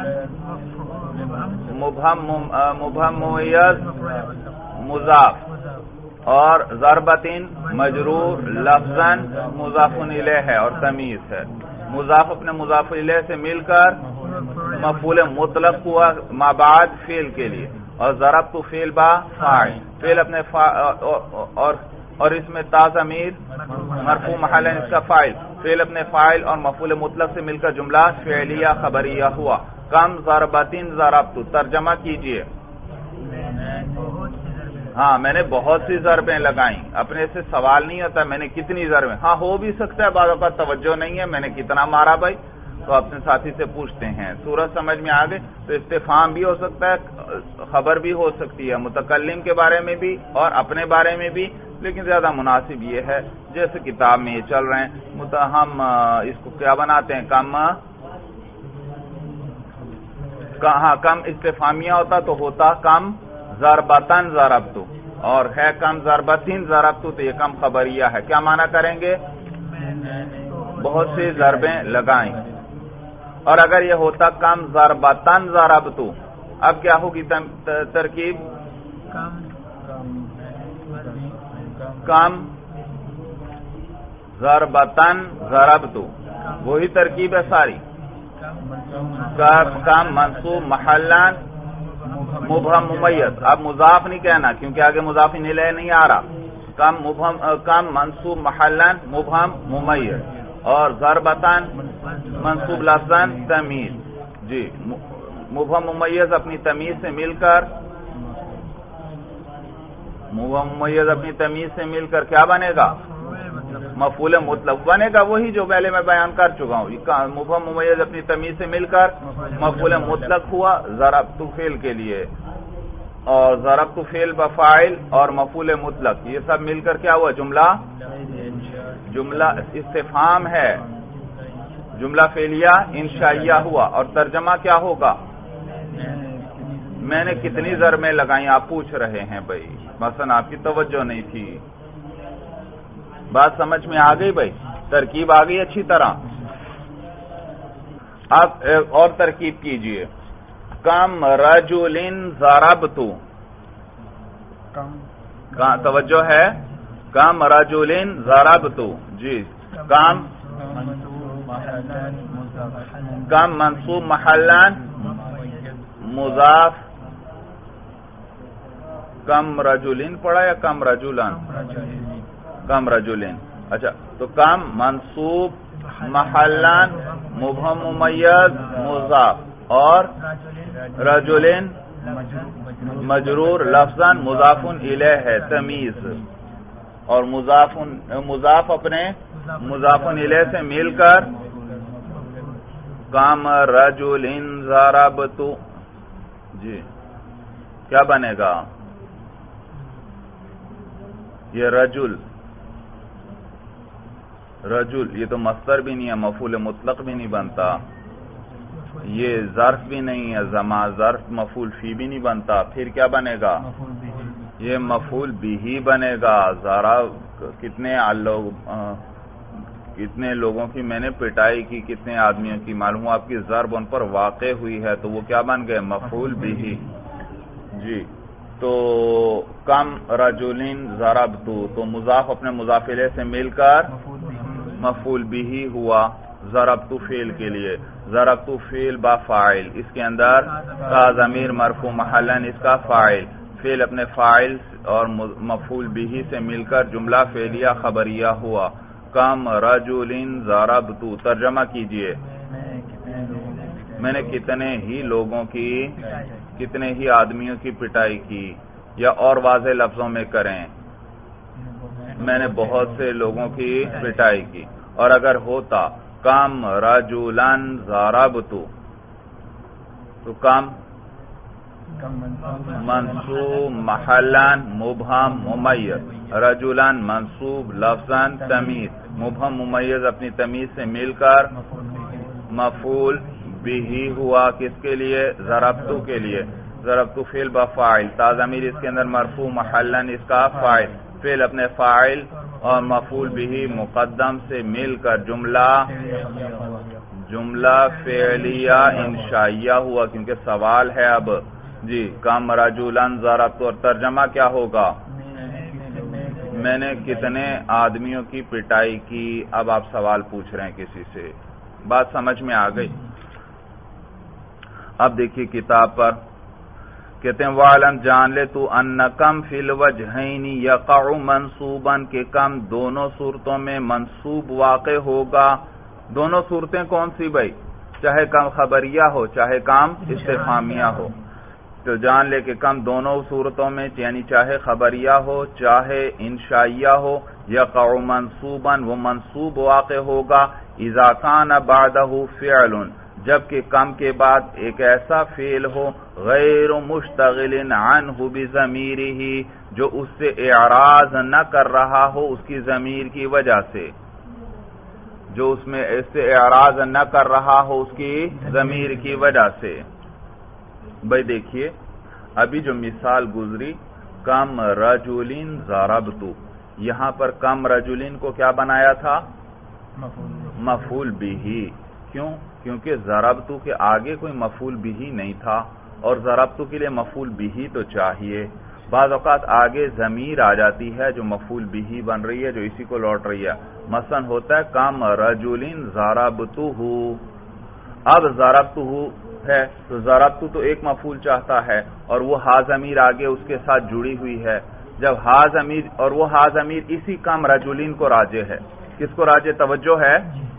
مبہم ممیز مضاف، اور ضربتین مجرور لفظاً مضاف الیہ ہے اور تمیز ہے۔ مضاف اپنے مضاف الیہ سے مل کر مفعول مطلق ہوا ما بعد فعل کے لیے، اور ضربت فعل با فاعل، فعل اپنے اور اس میں تا ضمیر مرفوع محل اس کا فاعل، فعل اپنے فاعل اور مفعول مطلق سے مل کر جملہ فعلیہ خبریہ ہوا۔ کم ضربتین ضربت، ترجمہ کیجئے۔ ہاں، میں نے بہت سی ضربیں لگائیں، اپنے سے سوال نہیں ہوتا میں نے کتنی ضربیں، ہاں ہو بھی سکتا ہے بعض اوقات توجہ نہیں ہے میں نے کتنا مارا بھائی، تو اپنے ساتھی سے پوچھتے ہیں۔ صورت سمجھ میں آ گئی؟ تو استفہام بھی ہو سکتا ہے، خبر بھی ہو سکتی ہے، متکلم کے بارے میں بھی اور اپنے بارے میں بھی، لیکن زیادہ مناسب یہ ہے جیسے کتاب میں یہ چل رہے ہیں، ہم اس کو کیا بناتے ہیں؟ کم استفہامیہ ہوتا تو ہوتا کم ضربتن ضربتو، اور ہے کم ضربتین ضربتو تو یہ کم خبریہ ہے۔ کیا معنی کریں گے؟ بہت سی ضربیں لگائیں۔ اور اگر یہ ہوتا کم ضربتن ضربتو، اب کیا ہوگی ترکیب؟ کم ضربتن ضربتو، وہی ترکیب ہے ساری۔ کم منصوب محلن مبہم ممیز، اب مضاف نہیں کہنا کیونکہ آگے مضاف الیہ نہیں آ رہا، کم منصوب محلن مبہم ممیز، اور ضربتن منصوب لفظاً تمیز، جی، مبہم ممیز اپنی تمیز سے مل کر کیا بنے گا؟ مفعول مطلق بنے گا، وہی جو پہلے میں بیان کر چکا ہوں۔ مبہم ممیز اپنی تمیز سے مل کر مفعول مطلق ہوا ضربت فعل کے لیے، اور ضربت فعل بفاعل اور مفعول مطلق، یہ سب مل کر کیا ہوا؟ جملہ استفہام ہے، جملہ فعلیہ انشائیہ ہوا، اور ترجمہ کیا ہوگا؟ میں نے کتنی ضربیں لگائیں آپ پوچھ رہے ہیں بھائی، مثلا آپ کی توجہ نہیں تھی، بات سمجھ میں آ گئی بھائی؟ ترکیب آ گئی اچھی طرح؟ اب اور ترکیب کیجئے، کم رجلن ضربتو، توجہ ہے، کم رجلن ضربتو، جی، کم منصوب محلن مضاف، کم رجلن پڑھا یا کم رجلن؟ کم رجلن، اچھا، تو کم منصوب محلن مبہم ممیز مضاف، اور رجلن مجرور لفظاً مضاف الیہ ہے تمیز، اور مضاف اپنے مضاف الیہ سے مل کر کم رجلن ضربتو، جی، کیا بنے گا؟ یہ رجل، یہ تو مصدر بھی نہیں ہے، مفعول مطلق بھی نہیں بنتا، یہ ظرف بھی نہیں ہے، ظرف مفعول فی بھی نہیں بنتا، پھر کیا بنے گا؟ یہ مفعول بھی بنے گا۔ ذرا کتنے لوگوں کی میں نے پٹائی کی، کتنے آدمیوں کی، معلوم آپ کی ضرب ان پر واقع ہوئی ہے تو وہ کیا بن گئے؟ مفعول بھی، جی۔ تو کم رجلن ضربتو، تو مضاف اپنے مضاف الیہ سے مل کر مفعول بھی ہوا ضربتو فعل کے لیے، ضربتو فعل با فاعل، اس کے اندر کا ضمیر مرفوع محلن اس کا فاعل، فعل اپنے فاعل اور مفعول بھی سے مل کر جملہ فعلیہ خبریہ ہوا۔ کم رجلن ضربتو، ترجمہ کیجئے، میں نے کتنے ہی لوگوں کی، کتنے ہی آدمیوں کی پٹائی کی، یا اور واضح لفظوں میں کریں، میں نے بہت سے لوگوں کی پٹائی کی۔ اور اگر ہوتا کم رجلن ضربتو، تو کم منصوب محلن مبہم ممیز، رجلن منصوب لفظاً تمیز، مبہم ممیز اپنی تمیز سے مل کر مفعول بھی ہوا، کس کے لیے؟ ضربتو کے لیے، ضربتو فعل بفاعل، تا ضمیر اس کے اندر مرفوع محلن اس کا فاعل، فعل اپنے فاعل اور مفعول بھی مقدم سے مل کر جملہ فعلیہ انشائیہ ہوا، کیونکہ سوال ہے اب جی کم رجلن ضربتو، اور ترجمہ کیا ہوگا؟ میں نے کتنے آدمیوں کی پٹائی کی۔ اب آپ سوال پوچھ رہے ہیں کسی سے، بات سمجھ میں آ گئی؟ اب دیکھیے کتاب پر کہتے ہیں وَعْلَمْ جان لے تو أَنَّ كَمْ فِي الْوَجْهَيْنِ يَقَعُ مَنْصُوبًا، کہ کم دونوں صورتوں میں منصوب واقع ہوگا۔ دونوں صورتیں کون سی بھائی؟ چاہے کم خبریہ ہو چاہے کم استفہامیہ ہو، تو جان لے کہ کم دونوں صورتوں میں یعنی چاہے خبریہ ہو چاہے انشائیہ ہو، یقع منصوبا وہ منصوب واقع ہوگا، اذا کان بعدہ فعل جبکہ کم کے بعد ایک ایسا فعل ہو غیر مشتغل عنہ بضمیرہ جو اس سے اعراض نہ کر رہا ہو اس کی ضمیر کی وجہ سے، جو اس میں اس سے اعراض نہ کر رہا ہو اس کی ضمیر کی وجہ سے۔ بھائی دیکھیے ابھی جو مثال گزری کم رجلین ضربتو، یہاں پر کم رجلین کو کیا بنایا تھا؟ مفعول بھی۔ کیوں؟ کیونکہ ضربتو کے آگے کوئی مفعول بھی نہیں تھا، اور ضربتو کے لیے مفعول بھی تو چاہیے۔ بعض اوقات آگے ضمیر آ جاتی ہے جو مفعول بھی بن رہی ہے، جو اسی کو لوٹ رہی ہے۔ مثلا ہوتا ہے کم رجلین ضربتو، اب ضربتو ہے تو ضربتو تو ایک مفعول چاہتا ہے اور وہ ہا ضمیر آگے اس کے ساتھ جڑی ہوئی ہے، جب ہا ضمیر اور وہ ہا ضمیر اسی کم رجلین کو راجع ہے۔ کس کو راجع توجہ ہے؟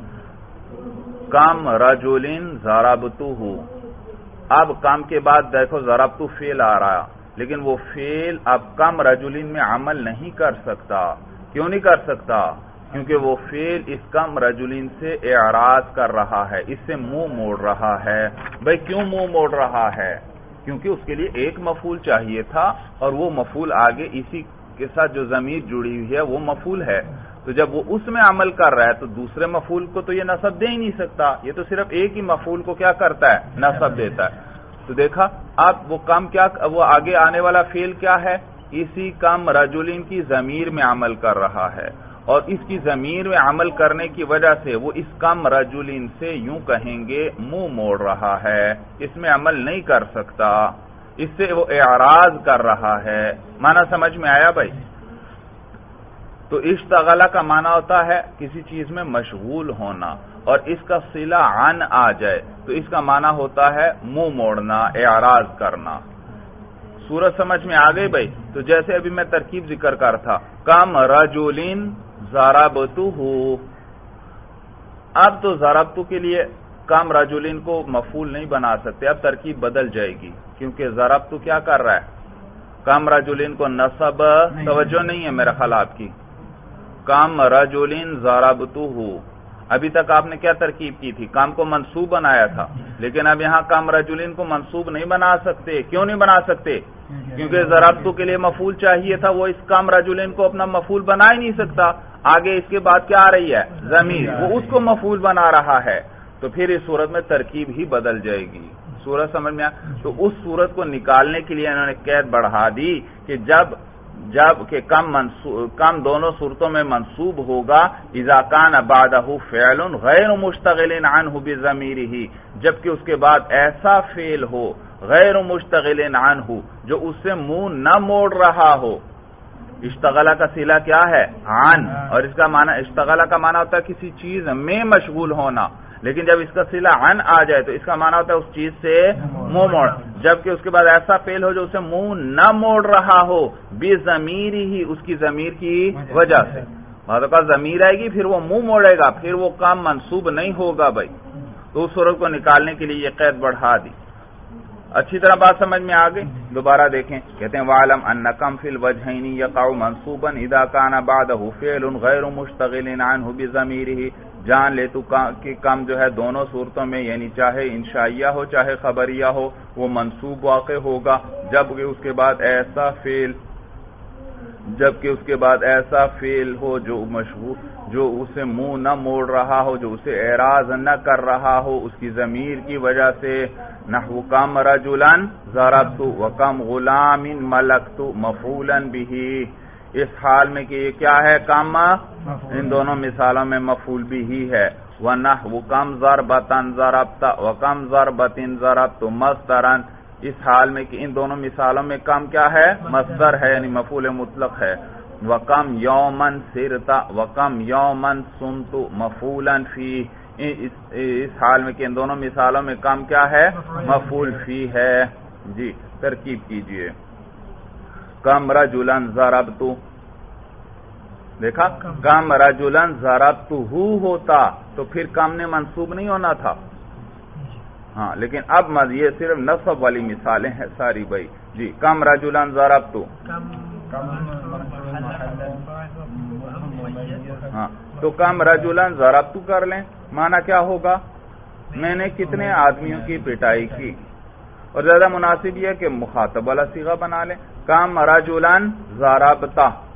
کم رجلین ضربتو۔ اب کم کے بعد دیکھو ضربتو فعل آ رہا، لیکن وہ فعل اب کم رجلین میں عمل نہیں کر سکتا۔ کیوں نہیں کر سکتا؟ کیونکہ وہ فعل اس کم رجلین سے اعراض کر رہا ہے، اس سے منہ موڑ رہا ہے۔ بھئی کیوں منہ موڑ رہا ہے؟ کیونکہ اس کے لیے ایک مفعول چاہیے تھا اور وہ مفعول آگے اسی کے ساتھ جو ضمیر جڑی ہوئی ہے وہ مفعول ہے، تو جب وہ اس میں عمل کر رہا ہے تو دوسرے مفعول کو تو یہ نصب دے ہی نہیں سکتا، یہ تو صرف ایک ہی مفعول کو کیا کرتا ہے؟ نصب دیتا ہے۔ تو دیکھا اب وہ کم کیا، وہ آگے آنے والا فعل کیا ہے؟ اسی کم رجلین کی ضمیر میں عمل کر رہا ہے، اور اس کی ضمیر میں عمل کرنے کی وجہ سے وہ اس کم رجلین سے یوں کہیں گے منہ موڑ رہا ہے، اس میں عمل نہیں کر سکتا، اس سے وہ اعراض کر رہا ہے۔ معنی سمجھ میں آیا بھائی؟ تو اشتغلہ کا معنی ہوتا ہے کسی چیز میں مشغول ہونا، اور اس کا صلہ عن آ جائے تو اس کا معنی ہوتا ہے منہ موڑنا، اعراض کرنا۔ صورت سمجھ میں آ گئی بھائی؟ تو جیسے ابھی میں ترکیب ذکر کر تھا کم رجلین ضربتو، اب تو ضربتو کے لیے کم رجلین کو مفعول نہیں بنا سکتے، اب ترکیب بدل جائے گی، کیونکہ ضربتو کیا کر رہا ہے؟ کم رجلین کو نصب توجہ نہیں ہے میرا خیال آپ کی، کم رجلین ضربتو۔ ابھی تک آپ نے کیا ترکیب کی تھی؟ کام کو منصوب بنایا تھا، لیکن اب یہاں کم رجلین کو منصوب نہیں بنا سکتے۔ کیوں نہیں بنا سکتے؟ کیونکہ ضربتو کے لیے مفعول چاہیے تھا، وہ اس کم رجلین کو اپنا مفعول بنا ہی نہیں سکتا، آگے اس کے بعد کیا آ رہی ہے؟ ضمیر، وہ اس کو مفعول بنا رہا ہے، تو پھر اس صورت میں ترکیب ہی بدل جائے گی۔ صورت سمجھ میں تو اس صورت کو نکالنے کے لیے انہوں نے قید بڑھا دی کہ جب کہ کم دونوں صورتوں میں منصوب ہوگا اذا کان بعدہ فعل غیر مشتغل عنہ بضمیرہ، جبکہ اس کے بعد ایسا فعل ہو غیر مشتغل عنہ جو اس سے منہ نہ موڑ رہا ہو۔ اشتغلہ کا صلہ کیا ہے؟ عن، اور اس کا معنی اشتغلہ کا معنی ہوتا ہے کسی چیز میں مشغول ہونا، لیکن جب اس کا صلہ عن آ جائے تو اس کا معنی ہوتا ہے اس چیز سے منہ موڑ، جبکہ اس کے بعد ایسا فعل ہو جو اسے منہ نہ موڑ رہا ہو بضمیر ہی، اس کی ضمیر کی وجہ سے۔ بعد کا ضمیر آئے گی پھر وہ منہ موڑے گا، پھر وہ کام منصوب نہیں ہوگا بھائی، تو اس صورت کو نکالنے کے لیے یہ قید بڑھا دی۔ اچھی طرح بات سمجھ میں آ گئی؟ دوبارہ دیکھیں، کہتے ہیں وَعْلَمْ أَنَّ كَمْ فِي الْوَجْهَيْنِ يَقَعُ مَنْصُوبًا إِذَا كَانَ بَعْدَهُ فِعْلٌ غَيْرُ مُشْتَغِلٍ عَنْهُ بِضَمِيرِهِ جان لے تو کہ کم جو ہے دونوں صورتوں میں یعنی چاہے انشائیہ ہو چاہے خبریہ ہو وہ منصوب واقع ہوگا جبکہ اس کے بعد ایسا فعل ہو جو مشہور جو اسے منہ نہ موڑ رہا ہو جو اسے اعراض نہ کر رہا ہو اس کی ضمیر کی وجہ سے نحو کم رجلا ضربت وکم غلام ملکت مفعولا به اس حال میں کہ یہ کیا ہے کم ان دونوں مثالوں میں مفعول به ہے ونحو کم ضربتا ضربت وکم ضربت ضربت مصدرا اس حال میں کہ ان دونوں مثالوں میں کم کیا ہے مصدر ہے یعنی مفعول مطلق ہے وَقَمْ يَوْمًا سِرْتَ وَقَمْ يَوْمًا سُمْتُ مَفْعُولًا فِيهِ اس حال میں کہ ان دونوں مثالوں میں کم کیا ہے مفعول فی ہے جی ترکیب کیجئے کم رجلا ضربت دیکھا کم رجلا ضربت ہوتا تو پھر کم نے منصوب نہیں ہونا تھا ہاں لیکن اب یہ صرف نصب والی مثالیں ہیں ساری بھائی جی کم رجلا ضربت ہاں تو کم رجلا ضربت کر لیں معنی کیا ہوگا میں نے کتنے آدمیوں کی پٹائی کی اور زیادہ مناسب یہ کہ مخاطب والا صیغہ بنا لیں کم رجلا ضربت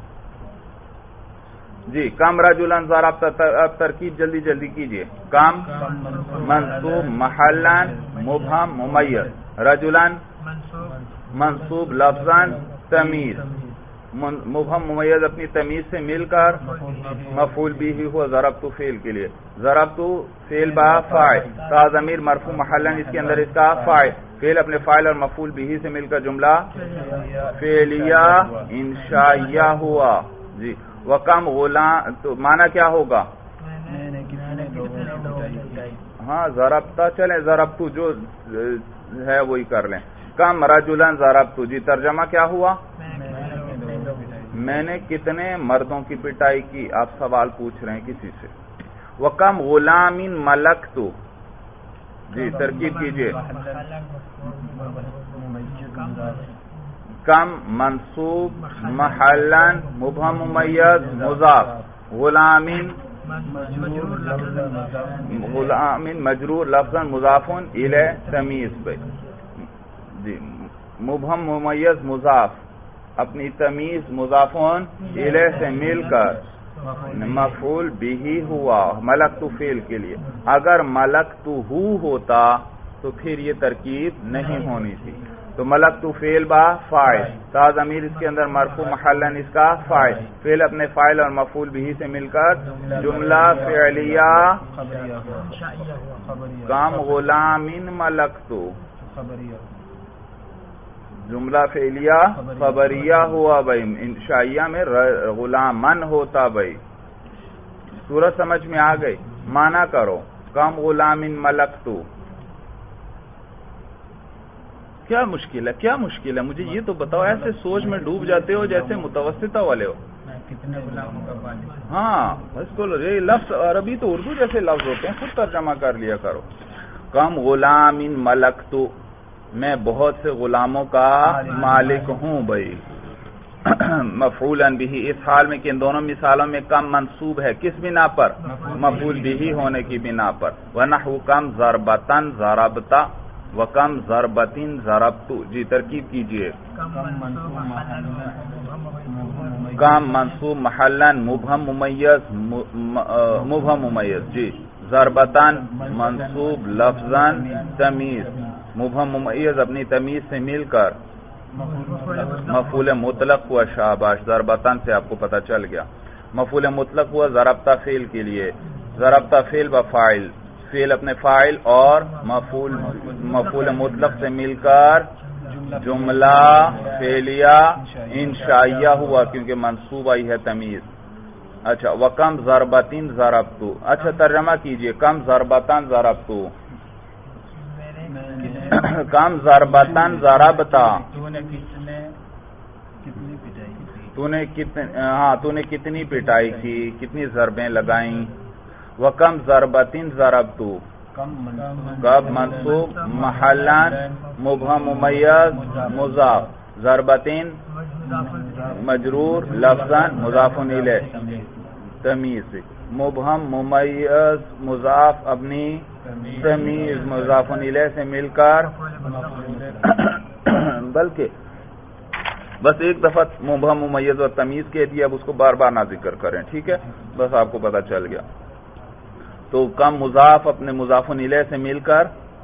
جی کم رجلا ضربت اب ترکیب جلدی جلدی کیجئے کم منصوب محلا مبہم ممیز رجلا منصوب لفظا تمیز مبہم ممیز اپنی تمیز سے مل کر مفعول به ہوا ضربت فعل کے لیے ضربت فعل با فاعل تا ضمیر مرفوع محلا اس کے اندر اس کا فاعل فعل اپنے فاعل اور مفعول به سے مل کر جملہ فعلیہ انشائیہ ہوا جی وکم غلام تو معنی کیا ہوگا ہاں ضربتا چلیں ضربت جو ہے وہی کر لیں کم رجلا ضربت جی ترجمہ کیا ہوا میں نے کتنے مردوں کی پٹائی کی آپ سوال پوچھ رہے ہیں کسی سے وکم غلام ملکت جی ترکیب کیجئے کم منصوب محلا مبہم ممیز مضاف غلام مجرور لفظا مضاف الیہ تمیز جی مبہم ممیز مضاف اپنی تمیز مضاف الیہ سے مل کر مفعول به ہوا ملکت فعل کے لیے اگر ملکت ہوتا تو پھر یہ ترکیب نہیں ہونی تھی تو ملکت فعل با فاعل تا ضمیر اس کے اندر مرفوع محلا اس کا فاعل فعل اپنے فاعل اور مفعول به سے مل کر جملہ فعلیہ کم غلام ملکت جملہ فعلیہ خبریہ ہوا بھائی انشائیہ میں غلامن ہوتا بھائی صورت سمجھ میں آ گئی مانا کرو کم غلام ملکت کیا مشکل ہے مجھے یہ تو بتاؤ ایسے سوچ میں ڈوب جاتے ہو جیسے متوسطہ والے ہو کتنے غلاموں کا پالے ہاں اس کو یہ لفظ عربی تو اردو جیسے لفظ ہوتے ہیں خود ترجمہ کر لیا کرو کم غلام ملکت میں بہت سے غلاموں کا مالک ہوں بھائی مفعولا به اس حال میں کہ ان دونوں مثالوں میں کم منصوب ہے کس بنا پر مفعول به ہونے کی بنا پر ونحو کم ضربتن ضربتا وکم ضربتن ضربت جی ترکیب کیجئے کم منصوب محلا مبہم ممیز جی ضربتن منصوب لفظا تمیز مبہم ممیز اپنی تمیز سے مل کر مفعول مطلق ہوا شاباش ضربتن سے آپ کو پتہ چل گیا مفعول مطلق ہوا ضربتا فعل کے لیے ضربتا فعل و فاعل فعل اپنے فاعل اور مفعول مطلق سے مل کر جملہ فعلیہ انشائیہ ہوا کیونکہ منصوب آئی ہے تمیز اچھا وکم ضربتن ضربت اچھا ترجمہ کیجئے کم ضربتن ضربت کم ضربتن ضربتا تو نے کتنی پٹائی کی کتنی ضربیں لگائیں وکم ضربتن ضربت کب منصوب محلا مبہم ممیز مضاف ضربتن مجرور لفظا مضاف الیہ تمیز مبہم ممیز مضاف اپنی تمیز مضاف الیہ سے مل کر بلکہ بس ایک دفعہ مبہم ممیز اور تمیز کہہ دیا، اب اس کو بار بار نہ ذکر کریں، ٹھیک ہے، بس آپ کو پتہ چل گیا۔ تو کم مضاف اپنے مضاف الیہ سے مل کر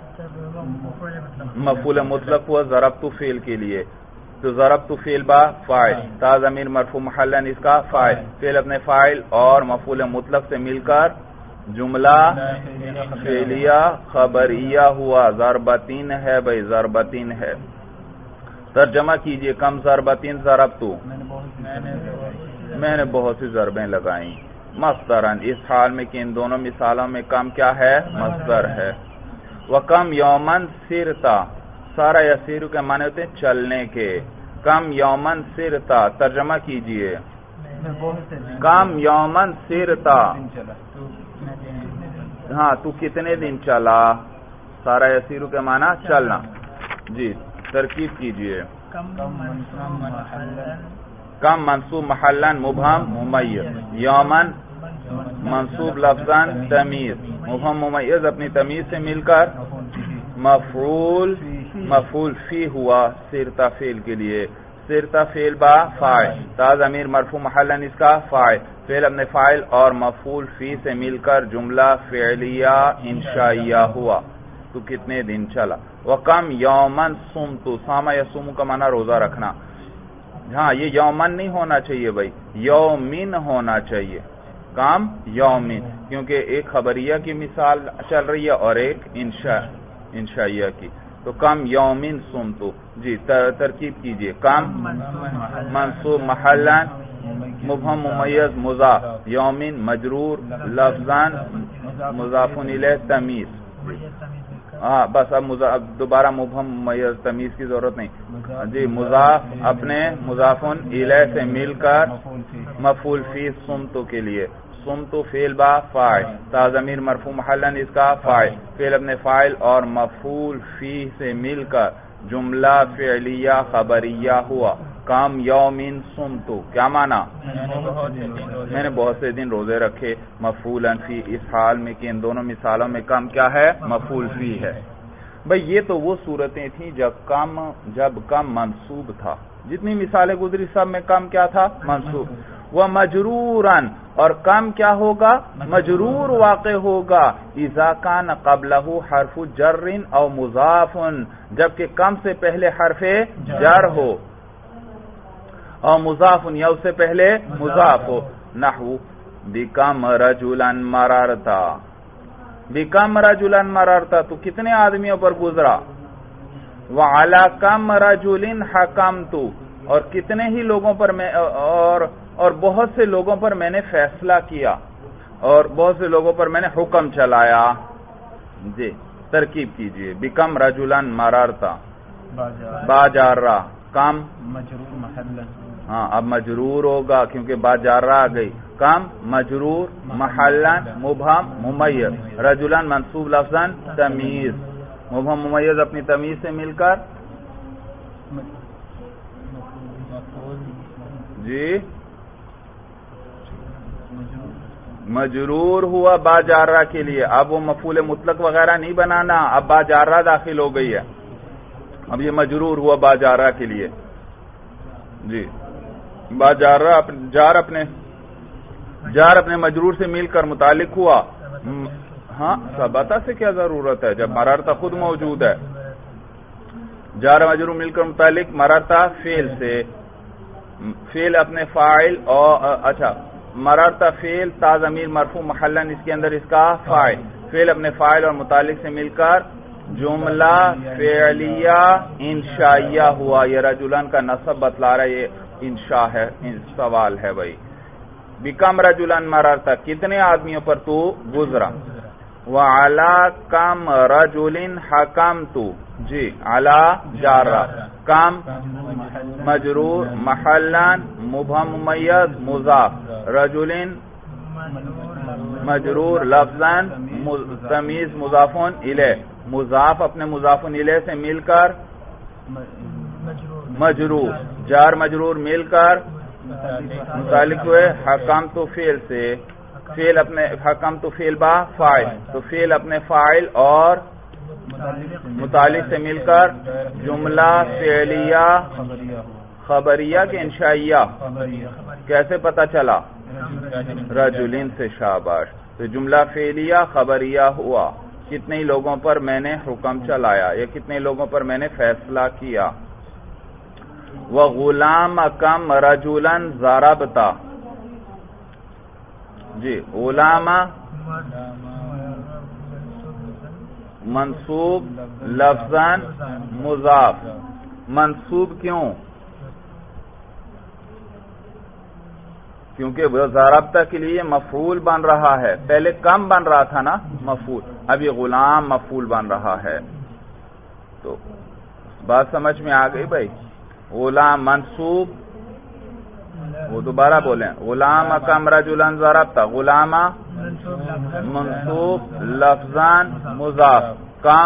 مفعول مطلق ہوا ضربت فعل کے لیے، تو ضربت فعل با فاعل، تا ضمیر مرفوع محلن اس کا فاعل، فعل اپنے فاعل اور مفعول مطلق سے مل کر جملہ فعلیہ خبریہ ہوا، ضربتین ہے بھائی، ضربتین ہے۔ ترجمہ کیجئے، کم ضربتین ضربتو، میں نے بہت سی ضربیں لگائیں، مصدرن، اس حال میں کہ ان دونوں مثالوں میں کم کیا ہے؟ مصدر ہے۔ وَكَمْ يَوْمًا سِرْتَ، سارا یسیرو کے معنی ہوتے ہیں چلنے کے، کم یومن سرتا، ترجمہ کیجئے، کم یومن سرتا، ہاں تو کتنے دن چلا، سارا یسیرو کے معنی چلنا، جی ترکیب کیجئے، کم منصوب محلن مبہم ممیز، یومن منصوب لفظاً تمیز، مبہم ممیز اپنی تمیز سے مل کر مفعول فی ہوا سرتا فعل کے لیے، سرتا فعل با فاعل، تا ضمیر مرفوع محلن اس کا فاعل، فعل اپنے فاعل اور مفعول فی سے مل کر جملہ فعلیہ انشائیہ ہوا، تو کتنے دن چلا۔ وَقَمْ یومن صُمْتُ، صام یصوم کا معنی روزہ رکھنا، ہاں یہ یومن نہیں ہونا چاہیے بھائی، یومن ہونا چاہیے، کام یومن، کیونکہ ایک خبریہ کی مثال چل رہی ہے اور ایک انشائیہ کی، تو کم یومن صمتو، جی ترکیب کیجئے، کم منصوب محلن مبہم ممیز مضاف، یومن مجرور لفظاً مضاف الیہ تمیز، ہاں بس اب دوبارہ مبہم ممیز تمیز کی ضرورت نہیں، جی مضاف اپنے مضاف الیہ سے مل کر مفعول فی صمتو کے لیے، صمتو فعل با فاعل، تا ضمیر مرفوع محلن اس کا فاعل، فعل اپنے فاعل اور مفعول فی سے مل کر جملہ فعلیہ خبریہ ہوا، کام یومن صمتو، کیا معنی؟ میں نے بہت سے دن روزے رکھے، مفعولاً فی، اس حال میں کہ ان دونوں مثالوں میں کم کیا ہے؟ مفعول فی ہے۔ بھئی یہ تو وہ صورتیں تھیں جب کم منصوب تھا، جتنی مثالیں گزری سب میں کم کیا تھا؟ منصوب۔ وَمَجْرُورًا، اور کم کیا ہوگا؟ مجرور واقع ہوگا، اذا کان قبلہ حرف جر او مضاف، جبکہ کم سے پہلے حرف جر ہو، اور مضاف یا اس سے پہلے مضاف ہو، نحو بکم رجلا مررتا، بکم رجلا مررتا، تو کتنے آدمیوں پر گزرا، وعلی کم رجل حکمت، اور کتنے ہی لوگوں پر میں اور بہت سے لوگوں پر میں نے فیصلہ کیا، اور بہت سے لوگوں پر میں نے حکم چلایا، جی ترکیب کیجئے، بکم رجلا مررتا، با جارہ، کم مجرور محلن، ہاں اب مجرور ہوگا کیونکہ با جارہ آ گئی، کم مجرور محلن مبہم ممیز، رجلن منصوب لفظاً تمیز، مبہم ممیز اپنی تمیز سے مل کر جی مجرور ہوا با جارہ کے لیے، اب وہ مفعول مطلق وغیرہ نہیں بنانا، اب با جارہ داخل ہو گئی ہے، اب یہ مجرور ہوا با جارہ کے لیے، جی با جارہ جار اپنے مجرور سے مل کر متعلق ہوا، ہاں ثبتا سے کیا ضرورت ہے جب مررتا خود موجود ہے، جار مجرور مل کر متعلق مررتا فعل سے، فعل اپنے فاعل اور اچھا مررتا فعل تا ضمیر مرفوع محلن اس کے اندر اس کا فاعل، فعل اپنے فاعل اور متعلق سے مل کر جملہ فعلیہ انشائیہ ہوا، یہ رجلان کا نصب بتلا رہا ہے، یہ انشاء ہے، سوال ہے بھائی، بکم رجلان مررتا، کتنے آدمیوں پر تو گزرا، وعلا کم رجل حکمت، جی علا جارہ، کم مجرور محلن مبہم ممیز مضاف، رجل مجرور لفظاً تمیز مضاف الیہ، مضاف اپنے مضاف الیہ سے مل کر مجرور، جار مجرور مل کر متعلق ہوئے حکمت فعل سے، فعل اپنے حکمت فعل با فاعل، تو فعل اپنے فاعل اور متعلق سے مل کر جملہ فعلیہ خبریہ کے انشائیہ کیسے پتا چلا؟ رجلین سے، شاباش. تو جملہ فعلیہ خبریہ ہوا، کتنے لوگوں پر میں نے حکم چلایا یا کتنے لوگوں پر میں نے فیصلہ کیا. وغلام کم رجلن ضربتا، جی غلام منصوب لفظاً مضاف. منصوب کیوں؟ کیونکہ وہ ضربتا کے لیے مفعول بن رہا ہے. پہلے کم بن رہا تھا نا مفعول، اب یہ غلام مفعول بن رہا ہے. تو بات سمجھ میں آ گئی بھائی؟ غلام منصوب، وہ دوبارہ بولیں، غلام کم رجلن ضربتا، غلام منصوب لفظاً مضاف، کم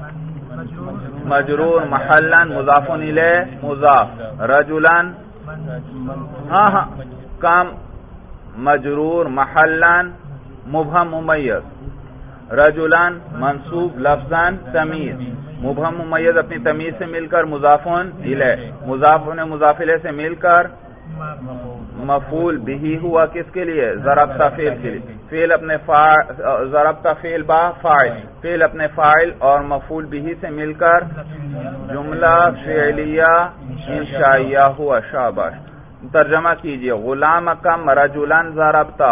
مجرور محلاً مضاف الیہ مضاف، رجلاً ہاں کم مجرور محلاً مبہم ممیز، رجلاً منصوب لفظاً تمیز، مبہم ممیز اپنی تمیز سے مل کر مضاف الیہ، مضاف الیہ سے مل کر مفعول بھی ہوا. کس کے لیے؟ ضربتا فعل کے لیے. فعل اپنے ضربتا فعل با فاعل، فعل اپنے فاعل اور مفعول بھی سے مل کر جملہ فعلیہ انشائیہ ہوا. شاباش. ترجمہ کیجئے. غلام کم رجلن ضربتا،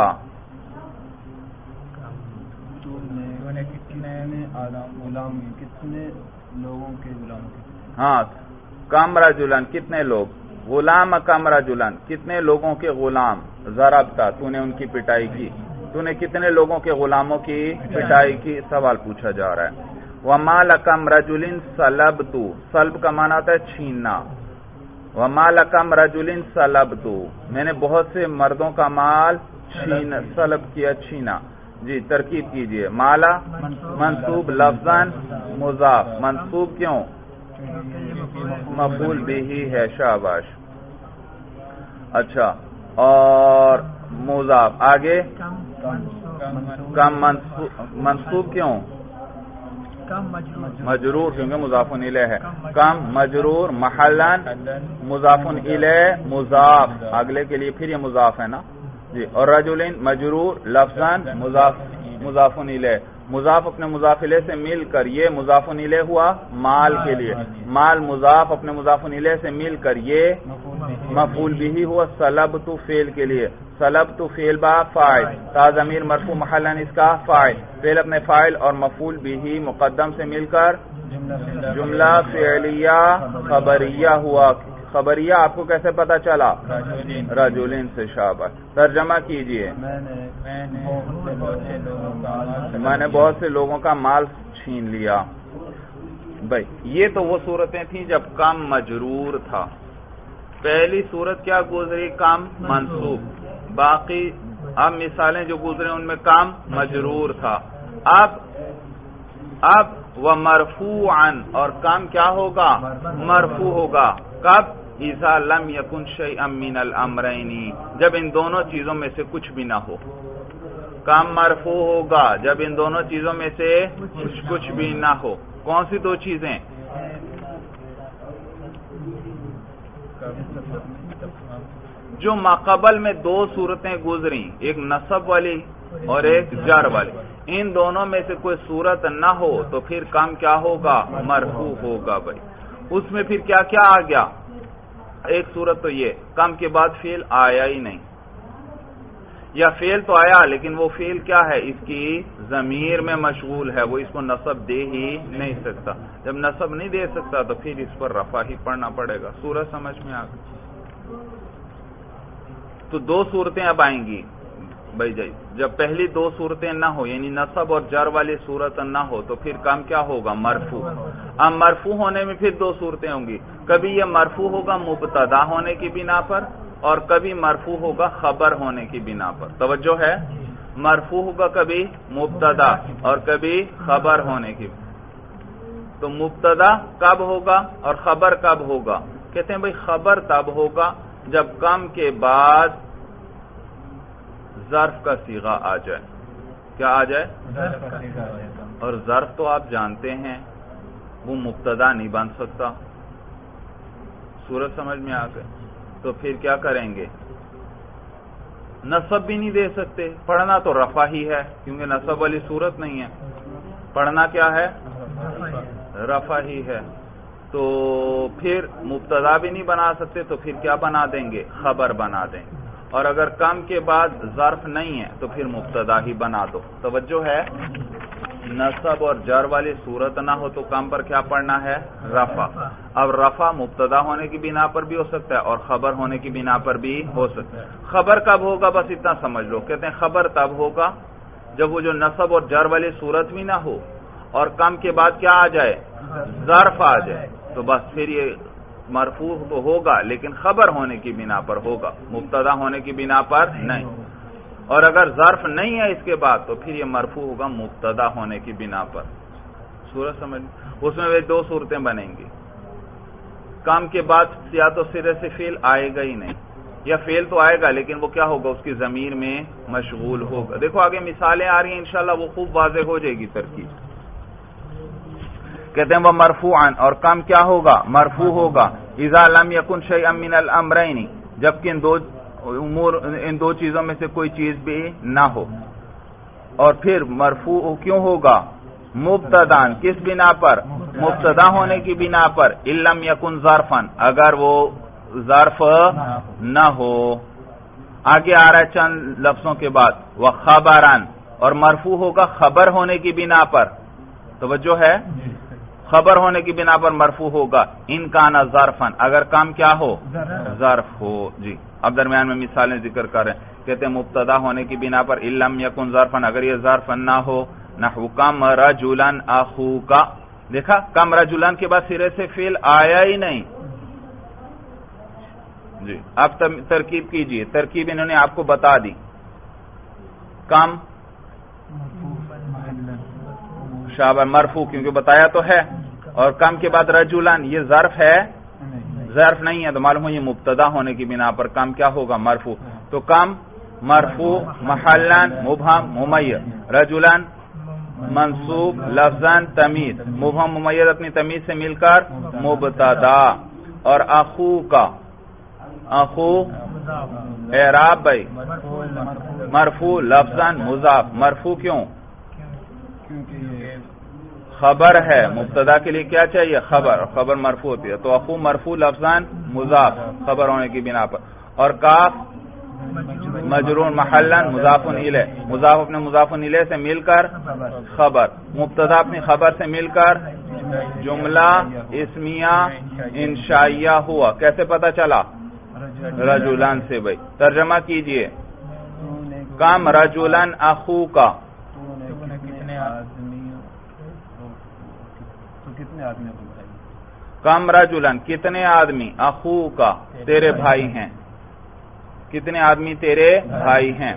کتنے لوگوں کے غلام. ہاں، کم رجلن کتنے لوگ، غلام کم رجلن کتنے لوگوں کے غلام، ضربتا تو نے ان کی پٹائی کی، تو نے کتنے لوگوں کے غلاموں کی پٹائی کی، سوال پوچھا جا رہا ہے. ومال کم رجلن سلبتو، سلب کا معنی ہوتا ہے چھیننا. ومال کم رجلن سلبتو، میں نے بہت سے مردوں کا مال سلب کیا، چھینا. جی ترکیب کیجئے. مالا منصوب لفظاً مضاف، منصوب کیوں؟ مفعول بھی ہے. شاباش. اچھا، اور مضاف آگے کم منصوب کیوں؟ مجرور کیونکہ مضاف الیہ ہے. کم مجرور محلاً مضاف الیہ مضاف، اگلے کے لیے پھر یہ مضاف ہے نا جی. اور رجلین مجرور لفظاً مضاف الیہ، مضاف اپنے مضاف الیہ سے مل کر یہ مضاف الیہ ہوا مال کے لیے، مال مضاف اپنے مضاف الیہ سے مل کر یہ مفعول بھی ہوا سلبت فعل کے لیے. سلبت فعل با فاعل، تا ضمیر مرفوع محلاً اس کا فاعل، فعل اپنے فاعل اور مفعول بھی مقدم سے مل کر جملہ فعلیہ خبریہ ہوا. خبریہ آپ کو کیسے پتا چلا؟ رجلین سے. شاباش. ترجمہ کیجئے. میں نے بہت سے لوگوں کا مال چھین لیا. بھائی یہ تو وہ صورتیں تھیں جب کم مجرور تھا. پہلی صورت کیا گزری؟ کم منصوب. باقی اب مثالیں جو گزرے ان میں کم مجرور تھا. اب وہ مرفوعاً، اور کم کیا ہوگا؟ مرفوع ہوگا. کب؟ اذا لم یکن شیئا من الامرین، جب ان دونوں چیزوں میں سے کچھ بھی نہ ہو. کم مرفوع ہوگا جب ان دونوں چیزوں میں سے کچھ بھی نہ ہو. کون سی دو چیزیں؟ جو ماقبل میں دو صورتیں گزری، ایک نصب والی اور ایک جر والی، ان دونوں میں سے کوئی صورت نہ ہو تو پھر کم کیا ہوگا؟ مرفوع ہوگا. بھائی اس میں پھر کیا کیا آ گیا؟ ایک صورت تو یہ کم کے بعد فعل آیا ہی نہیں، یا فعل تو آیا لیکن وہ فعل کیا ہے؟ اس کی ضمیر میں مشغول ہے، وہ اس کو نصب دے ہی نہیں سکتا. جب نصب نہیں دے سکتا تو پھر اس پر رفع ہی پڑھنا پڑے گا. صورت سمجھ میں آ گئی؟ تو دو صورتیں اب آئیں گی بھائی جی. جب پہلی دو صورتیں نہ ہو یعنی نصب اور جر والی صورت نہ ہو تو پھر کام کیا ہوگا؟ مرفوع. اب مرفوع ہونے میں پھر دو صورتیں ہوں گی. کبھی یہ مرفوع ہوگا مبتدا ہونے کی بنا پر اور کبھی مرفوع ہوگا خبر ہونے کی بنا پر. توجہ ہے؟ مرفوع ہوگا کبھی مبتدا اور کبھی خبر ہونے کی. تو مبتدا کب ہوگا اور خبر کب ہوگا؟ کہتے ہیں بھائی خبر تب ہوگا جب کم کے بعد ظرف کا صیغہ آ جائے. کیا آ جائے؟ اور ظرف تو آپ جانتے ہیں وہ مبتدا نہیں بن سکتا. صورت سمجھ میں آ گئی؟ تو پھر کیا کریں گے؟ نصب بھی نہیں دے سکتے. پڑھنا تو رفع ہی ہے کیونکہ نصب والی صورت نہیں ہے. پڑھنا کیا ہے؟ رفع ہی ہے. تو پھر مبتدا بھی نہیں بنا سکتے تو پھر کیا بنا دیں گے؟ خبر بنا دیں گے. اور اگر کم کے بعد ظرف نہیں ہے تو پھر مبتدا ہی بنا دو. توجہ ہے؟ نصب اور جر والی صورت نہ ہو تو کم پر کیا پڑھنا ہے؟ رفع. اب رفع مبتدا ہونے کی بنا پر بھی ہو سکتا ہے اور خبر ہونے کی بنا پر بھی ہو سکتا ہے. خبر کب ہوگا بس اتنا سمجھ لو. کہتے ہیں خبر تب ہوگا جب وہ جو نصب اور جر والی صورت بھی نہ ہو اور کم کے بعد کیا آ جائے؟ ظرف آ جائے. تو بس پھر یہ مرفوع تو ہوگا لیکن خبر ہونے کی بنا پر ہوگا, مبتدا ہونے کی بنا پر نہیں. اور اگر ظرف نہیں ہے اس کے بعد تو پھر یہ مرفوع ہوگا مبتدا ہونے کی بنا پر. صورت سمجھ, اس میں دو صورتیں بنیں گی. کام کے بعد یا تو سرے سے فعل آئے گا ہی نہیں, یا فعل تو آئے گا لیکن وہ کیا ہوگا, اس کی ضمیر میں مشغول ہوگا. دیکھو آگے مثالیں آ رہی ہیں انشاءاللہ, وہ خوب واضح ہو جائے گی ترکیب. کہتے ہیں وہ مرفوعاً, اور کام کیا ہوگا؟ مرفوع ہوگا. اذا لم یکن شیئا من الامرین, جبکہ ان دو چیزوں میں سے کوئی چیز بھی نہ ہو. اور پھر مرفوع کیوں ہوگا؟ مبتدان, کس بنا پر؟ مبتدا ہونے کی بنا پر. ان لم یکن ظرفاً, اگر وہ ظرف نہ ہو. آگے آ رہا ہے چند لفظوں کے بعد وہ خبران, اور مرفوع ہوگا خبر ہونے کی بنا پر. توجہ ہے, خبر ہونے کی بنا پر مرفوع ہوگا. ان کانا ظرفاً, اگر کام کیا ہو؟ ظرف ہو. جی اب درمیان میں مثالیں ذکر کر رہے ہیں. کہتے ہیں مبتدا ہونے کی بنا پر ان لم یکن ظرفاً, اگر یہ ظرف نہ ہو. نحو کم رجلن اخوکا, دیکھا کم رجلن کے بعد سرے سے فعل آیا ہی نہیں. جی اب ترکیب کیجئے, ترکیب انہوں نے آپ کو بتا دی. کم شابہ مرفوع کیونکہ بتایا تو ہے, اور کم کے بعد رجلن یہ ظرف ہے, ظرف نہیں ہے تو معلوم ہو یہ مبتدا ہونے کی بنا پر کم کیا ہوگا؟ مرفوع. تو کم مرفوع محلن مبہم ممیز, رجلن منصوب لفظاً تمیز, مبہم ممیز اپنی تمیز سے مل کر مبتدا. اور اخو کا, اخو اعراب بھائی مرفوع لفظاً مضاف. مرفوع کیوں؟ خبر ہے, مبتدا کے لیے کیا چاہیے؟ خبر, خبر مرفوع ہوتی ہے. تو اخو مرفوع لفظاً مضاف خبر ہونے کی بنا پر. اور کاف مجرور محلن مضاف الیہ, مضاف اپنے مضاف الیہ سے مل کر خبر, مبتدا اپنی خبر سے مل کر جملہ اسمیہ انشائیہ ہوا. کیسے پتا چلا؟ رجلان سے. بھائی ترجمہ کیجئے. کم رجلن اخو کا, کم رجلن کتنے آدمی, اخو کا تیرے بھائی ہیں, کتنے آدمی تیرے بھائی ہیں.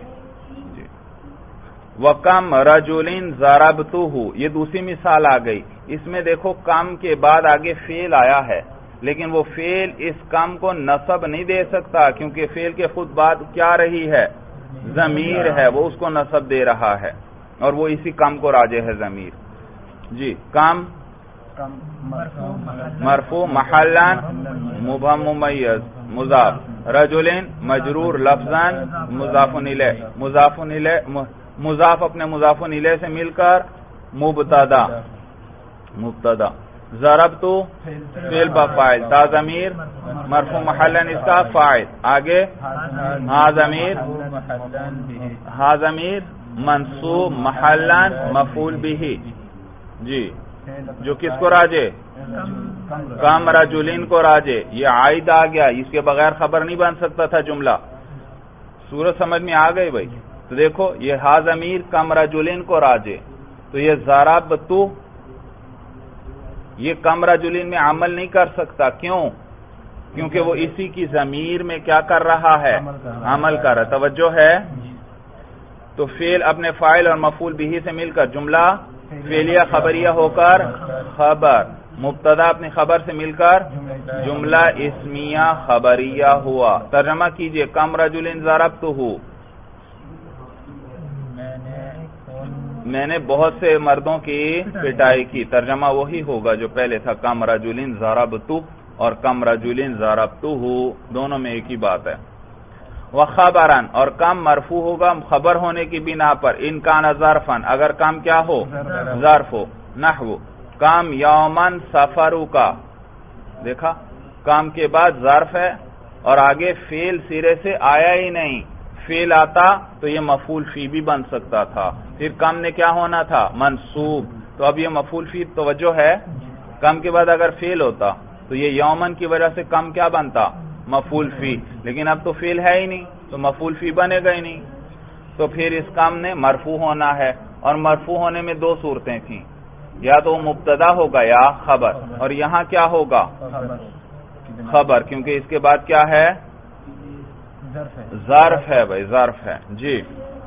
وَكَمْ رَجُلٍ ضَرَبْتُهُ, یہ دوسری مثال آ گئی. اس میں دیکھو کم کے بعد آگے فعل آیا ہے لیکن وہ فعل اس کم کو نصب نہیں دے سکتا کیونکہ فعل کے خود بعد کیا رہی ہے؟ ضمیر ہے, وہ اس کو نصب دے رہا ہے اور وہ اسی کم کو راجع ہے ضمیر. جی کم مرفوع محلن مبہم ممیز مضاف, رجلین مجرور لفظاً مضاف الیہ, مضاف الیہ مضاف اپنے مضاف الیہ سے مل کر مبتدا, مبتدا. ضربتو فعل بفاعل, تا ضمیر مرفوع محلن اس کا فاعل. آگے ہا ضمیر منصوب محلن مفعول به. جی جو کس کو راجے؟ کم رجلین کو راجے. یہ عائد آ گیا, اس کے بغیر خبر نہیں بن سکتا تھا جملہ. صورت سمجھ میں آ گئی بھائی. تو دیکھو یہ ہا ضمیر کم رجلین کو راجے, تو یہ ضربتو یہ کم رجلین میں عمل نہیں کر سکتا. کیوں؟ کیونکہ وہ اسی کی ضمیر میں کیا کر رہا ہے؟ عمل کر رہا. توجہ ہے. تو فعل اپنے فاعل اور مفعول به سے مل کر جملہ فعلیہ خبریہ ہو کر خبر, مبتدا اپنی خبر سے مل کر جملہ اسمیہ خبریہ ہوا. ترجمہ کیجئے. کم رجلین ضربتہ, میں نے بہت سے مردوں کی پٹائی کی. ترجمہ وہی ہوگا جو پہلے تھا, کم رجلن ضربتو اور کم رجلن ضربتہ, دونوں میں ایک ہی بات ہے. وخبرن, اور کم مرفوع ہوگا خبر ہونے کی بنا پر, ان کان ظرفن, اگر کام کیا ہو, ظرف ہو. نحو کام یومن سفرو کا, دیکھا کام کے بعد ظرف ہے اور آگے فعل سرے سے آیا ہی نہیں. فعل آتا تو یہ مفعول فی بھی بن سکتا تھا, پھر کم نے کیا ہونا تھا, منصوب. تو اب یہ مفعول فی توجہ ہے, کم کے بعد اگر فعل ہوتا تو یہ یومن کی وجہ سے کم کیا بنتا, مفعول فی. لیکن اب تو فعل ہے ہی نہیں تو مفعول فی بنے گا ہی نہیں. تو پھر اس کام نے مرفوع ہونا ہے, اور مرفوع ہونے میں دو صورتیں تھیں, یا تو مبتدا ہوگا یا خبر. اور یہاں کیا ہوگا, خبر, کیونکہ اس کے بعد کیا ہے, ظرف ہے بھائی, ظرف ہے. جی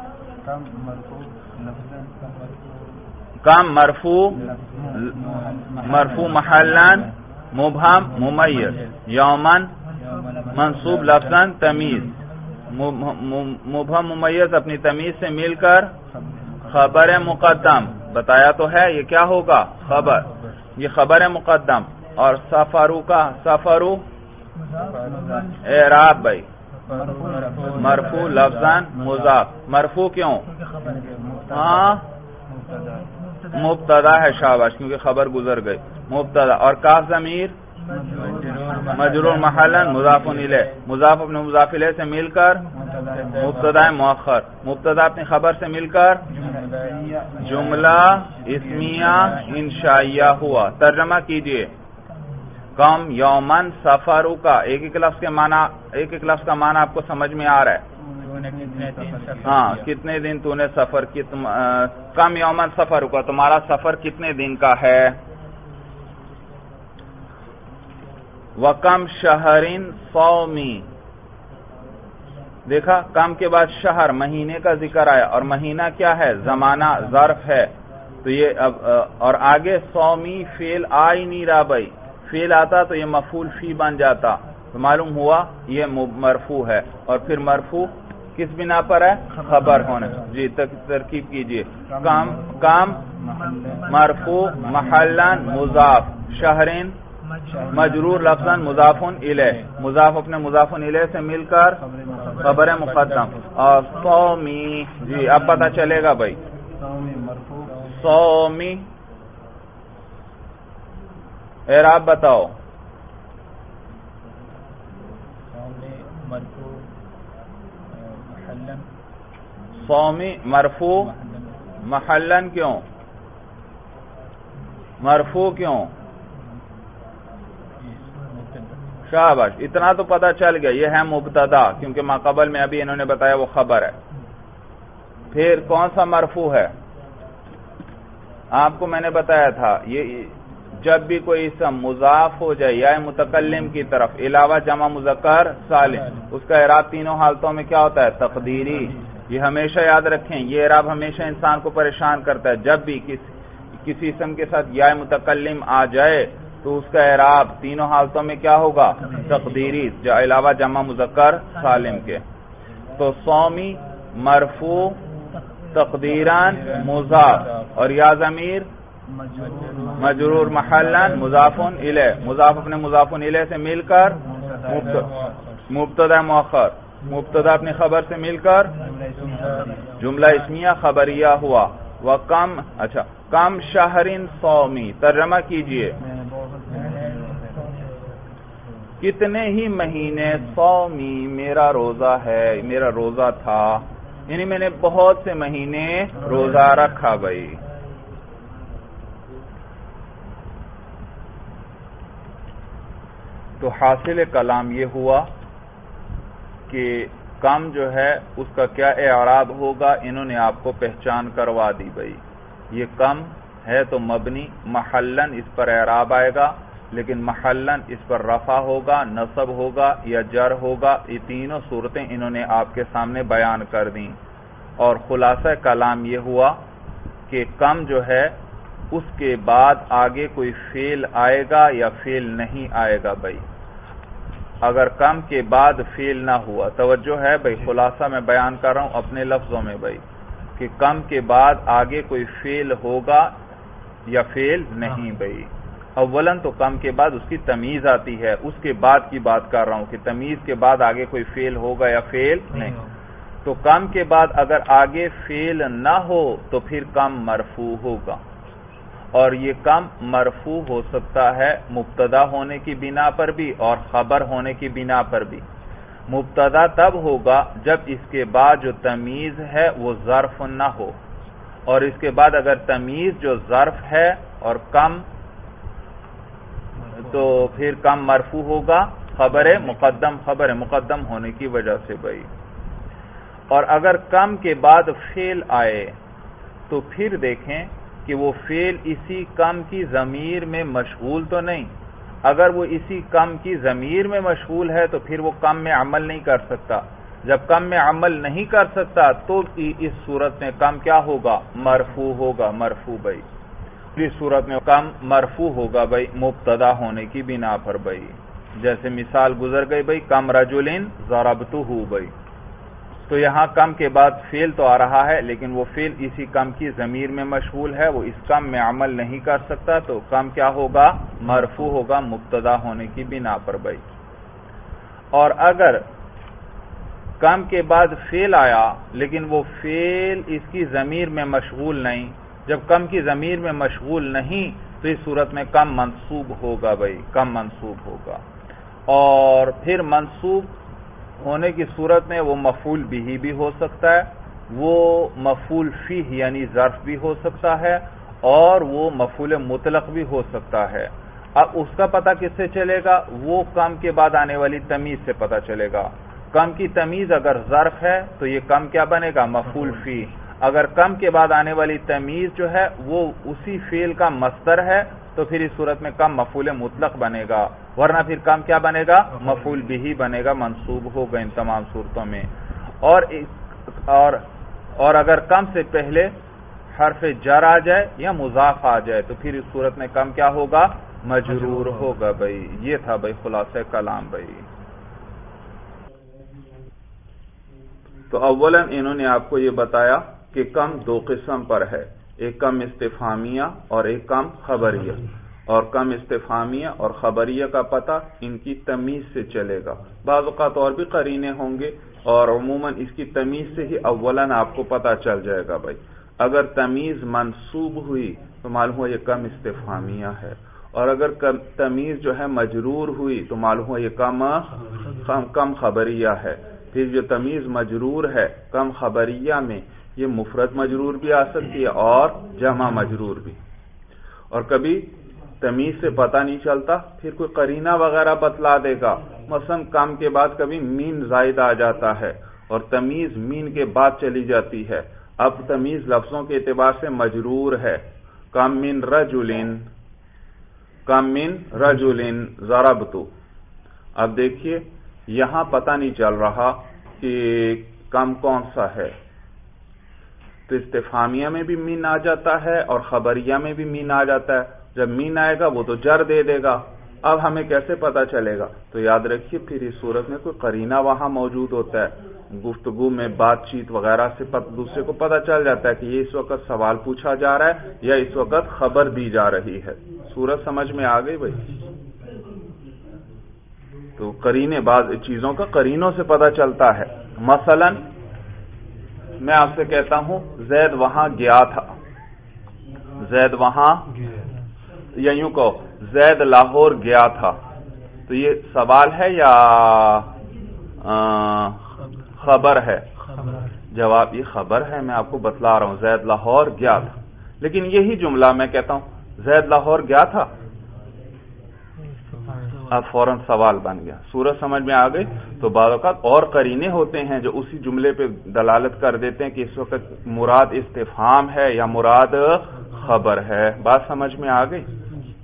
کم مرفوع, مرفوع محلن مبہم ممیز, یومن منصوب لفظاً تمیز, مبہم ممیز اپنی تمیز سے مل کر خبر مقدم. بتایا تو ہے یہ کیا ہوگا, خبر, یہ خبر مقدم. اور سفرو کا, سفرو اعراب بھائی, مرفوع لفظاً مضاف. مرفوع کیوں, ہاں مبتدا ہے, شاباش, کیونکہ خبر گزر گئی, مبتدا. اور کاف ضمیر مجرور محلن مضاف الیہ, مضاف اپنے مضاف الیہ سے مل کر مبتدا مؤخر, مبتدا اپنی خبر سے مل کر جملہ اسمیہ انشائیہ ہوا. ترجمہ کیجئے, کم یومن سفرو کا, ایک ایک لفظ کے معنی, ایک ایک لفظ کا معنی آپ کو سمجھ میں آ رہا ہے. ہاں, کتنے دن تو نے سفر کی, کم یومن سفرو کا, تمہارا سفر کتنے دن کا ہے. وکم شہرین صومی, دیکھا کم کے بعد شہر مہینے کا ذکر آیا, اور مہینہ کیا ہے, زمانہ, ظرف ہے. تو یہ اب, اور آگے صومی فعل آ ہی نہیں رہا بھائی, فعل آتا تو یہ مفعول فی بن جاتا. تو معلوم ہوا یہ مرفوع ہے, اور پھر مرفوع کس بنا پر ہے, خبر ہونے. جی ترکیب کیجئے, کام مرفوع محلن مضاف, شہرین مجرور لفظاً مضاف الیہ, مضاف اپنے مضاف الیہ سے مل کر خبر مقدم. اور صومی, جی اب پتہ چلے گا بھائی, صومی اعراب بتاؤ. صومی مرفوع محلن, کیوں مرفوع, کیوں, شاباش, اتنا تو پتہ چل گیا, یہ ہے مبتدا, کیونکہ ما قبل میں ابھی انہوں نے بتایا وہ خبر ہے. پھر کون سا مرفوع ہے, آپ کو میں نے بتایا تھا, یہ جب بھی کوئی اسم مضاف ہو جائے یا متکلم کی طرف علاوہ جمع مذکر سالم, اس کا اعراب تینوں حالتوں میں کیا ہوتا ہے, تقدیری. یہ ہمیشہ یاد رکھیں, یہ اعراب ہمیشہ انسان کو پریشان کرتا ہے. جب بھی کسی اسم کے ساتھ یا متکلم آ جائے تو اس کا اعراب تینوں حالتوں میں کیا ہوگا, تقدیری, علاوہ جمع مذکر سالم کے. تو صومی مرفوع تقدیران مضاف, اور یا ضمیر مجرور محلن مضاف الیہ, مضاف اپنے مضاف الیہ سے مل کر مبتدا مؤخر, مبتدا اپنی خبر سے مل کر جملہ اسمیہ خبریہ ہوا. وکم, اچھا, کم شہرین صومی, ترجمہ کیجئے, کتنے ہی مہینے صومی میرا روزہ ہے, میرا روزہ تھا, یعنی میں نے بہت سے مہینے روزہ رکھا بھائی. تو حاصل کلام یہ ہوا کہ کم جو ہے اس کا کیا اعراب ہوگا, انہوں نے آپ کو پہچان کروا دی بھائی. یہ کم ہے تو مبنی, محلن اس پر اعراب آئے گا, لیکن محلن اس پر رفع ہوگا, نصب ہوگا یا جر ہوگا. یہ تینوں صورتیں انہوں نے آپ کے سامنے بیان کر دیں. اور خلاصہ کلام یہ ہوا کہ کم جو ہے اس کے بعد آگے کوئی فعل آئے گا یا فعل نہیں آئے گا بھائی. اگر کم کے بعد فعل نہ ہوا, توجہ ہے بھائی, خلاصہ میں بیان کر رہا ہوں اپنے لفظوں میں بھائی, کہ کم کے بعد آگے کوئی فعل ہوگا یا فعل نہیں بھائی. اولاً تو کم کے بعد اس کی تمیز آتی ہے، اس کے بعد کی بات کر رہا ہوں کہ تمیز کے بعد آگے کوئی فعل ہوگا یا فعل نہیں. تو کم کے بعد اگر آگے فعل نہ ہو تو پھر کم مرفوع ہوگا، اور یہ کم مرفوع ہو سکتا ہے مبتدا ہونے کی بنا پر بھی اور خبر ہونے کی بنا پر بھی. مبتدا تب ہوگا جب اس کے بعد جو تمیز ہے وہ ظرف نہ ہو، اور اس کے بعد اگر تمیز جو ظرف ہے اور کم تو پھر کم مرفوع ہوگا خبر مقدم ہونے کی وجہ سے بھائی. اور اگر کم کے بعد فعل آئے تو پھر دیکھیں کہ وہ فعل اسی کم کی ضمیر میں مشغول تو نہیں. اگر وہ اسی کم کی ضمیر میں مشغول ہے تو پھر وہ کم میں عمل نہیں کر سکتا. جب کم میں عمل نہیں کر سکتا تو اس صورت میں کم کیا ہوگا؟ مرفوع ہوگا. مرفوع بھائی اس صورت میں کم مرفوع ہوگا بھائی مبتدا ہونے کی بنا پر بھائی. جیسے مثال گزر گئی بھائی کم رجلن ضربتہ بھائی. تو یہاں کم کے بعد فعل تو آ رہا ہے لیکن وہ فعل اسی کم کی ضمیر میں مشغول ہے، وہ اس کم میں عمل نہیں کر سکتا، تو کم کیا ہوگا؟ مرفوع ہوگا مبتدا ہونے کی بنا پر بھائی. اور اگر کم کے بعد فعل آیا لیکن وہ فعل اس کی ضمیر میں مشغول نہیں، جب کم کی ضمیر میں مشغول نہیں تو اس صورت میں کم منصوب ہوگا بھائی، کم منصوب ہوگا. اور پھر منصوب ہونے کی صورت میں وہ مفعول بھی ہو سکتا ہے، وہ مفعول فیہ یعنی ظرف بھی ہو سکتا ہے، اور وہ مفعول مطلق بھی ہو سکتا ہے. اب اس کا پتہ کس سے چلے گا؟ وہ کم کے بعد آنے والی تمیز سے پتہ چلے گا. کم کی تمیز اگر ظرف ہے تو یہ کم کیا بنے گا؟ مفعول فیہ. اگر کم کے بعد آنے والی تمیز جو ہے وہ اسی فعل کا مصدر ہے تو پھر اس صورت میں کم مفعول مطلق بنے گا، ورنہ پھر کم کیا بنے گا؟ مفعول بھی بنے گا، منصوب ہوگا ان تمام صورتوں میں. اور اگر کم سے پہلے حرف جر آ جائے یا مضاف آ جائے تو پھر اس صورت میں کم کیا ہوگا؟ مجرور ہوگا بھائی. یہ تھا بھائی خلاصہ کلام بھائی. تو اولاً انہوں نے آپ کو یہ بتایا کہ کم دو قسم پر ہے، ایک کم استفہامیہ اور ایک کم خبریہ. اور کم استفہامیہ اور خبریہ کا پتہ ان کی تمیز سے چلے گا. بعض اوقات اور بھی قرینے ہوں گے اور عموماً اس کی تمیز سے ہی اولاً آپ کو پتہ چل جائے گا بھائی. اگر تمیز منصوب ہوئی تو معلوم ہوا یہ کم استفہامیہ ہے، اور اگر تمیز جو ہے مجرور ہوئی تو معلوم ہوا یہ کم خبریہ ہے. پھر جو تمیز مجرور ہے کم خبریہ میں یہ مفرد مجرور بھی آ سکتی ہے اور جمع مجرور بھی. اور کبھی تمیز سے پتہ نہیں چلتا، پھر کوئی قرینہ وغیرہ بتلا دے گا. مثلا کم کے بعد کبھی مین زائد آ جاتا ہے اور تمیز مین کے بعد چلی جاتی ہے. اب تمیز لفظوں کے اعتبار سے مجرور ہے. کم من رجل ضربتو. اب دیکھیے یہاں پتہ نہیں چل رہا کہ کم کون سا ہے، تو استفہامیہ میں بھی مین آ جاتا ہے اور خبریہ میں بھی مین آ جاتا ہے. جب مین آئے گا وہ تو جر دے دے گا. اب ہمیں کیسے پتہ چلے گا؟ تو یاد رکھیے پھر اس صورت میں کوئی قرینہ وہاں موجود ہوتا ہے. گفتگو میں بات چیت وغیرہ سے دوسرے کو پتہ چل جاتا ہے کہ یہ اس وقت سوال پوچھا جا رہا ہے یا اس وقت خبر دی جا رہی ہے. صورت سمجھ میں آ گئی بھائی؟ تو قرینے بعض چیزوں کا قرینوں سے پتہ چلتا ہے. مثلا میں آپ سے کہتا ہوں زید وہاں گیا تھا، زید وہاں، یا یوں کہو زید لاہور گیا تھا، تو یہ سوال ہے یا خبر ہے؟ جواب یہ خبر ہے. میں آپ کو بتلا رہا ہوں زید لاہور گیا تھا. لیکن یہی جملہ میں کہتا ہوں زید لاہور گیا تھا، اب فوراً سوال بن گیا. صورت سمجھ میں آ گئی؟ تو بعض اوقات اور قرینے ہوتے ہیں جو اسی جملے پہ دلالت کر دیتے ہیں کہ اس وقت مراد استفہام ہے یا مراد خبر ہے. بات سمجھ میں آ گئی؟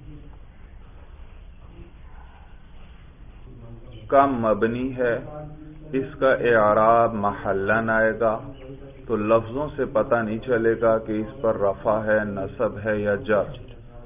کم مبنی ہے، اس کا اعراب محلن آئے گا، تو لفظوں سے پتہ نہیں چلے گا کہ اس پر رفع ہے، نصب ہے یا جر.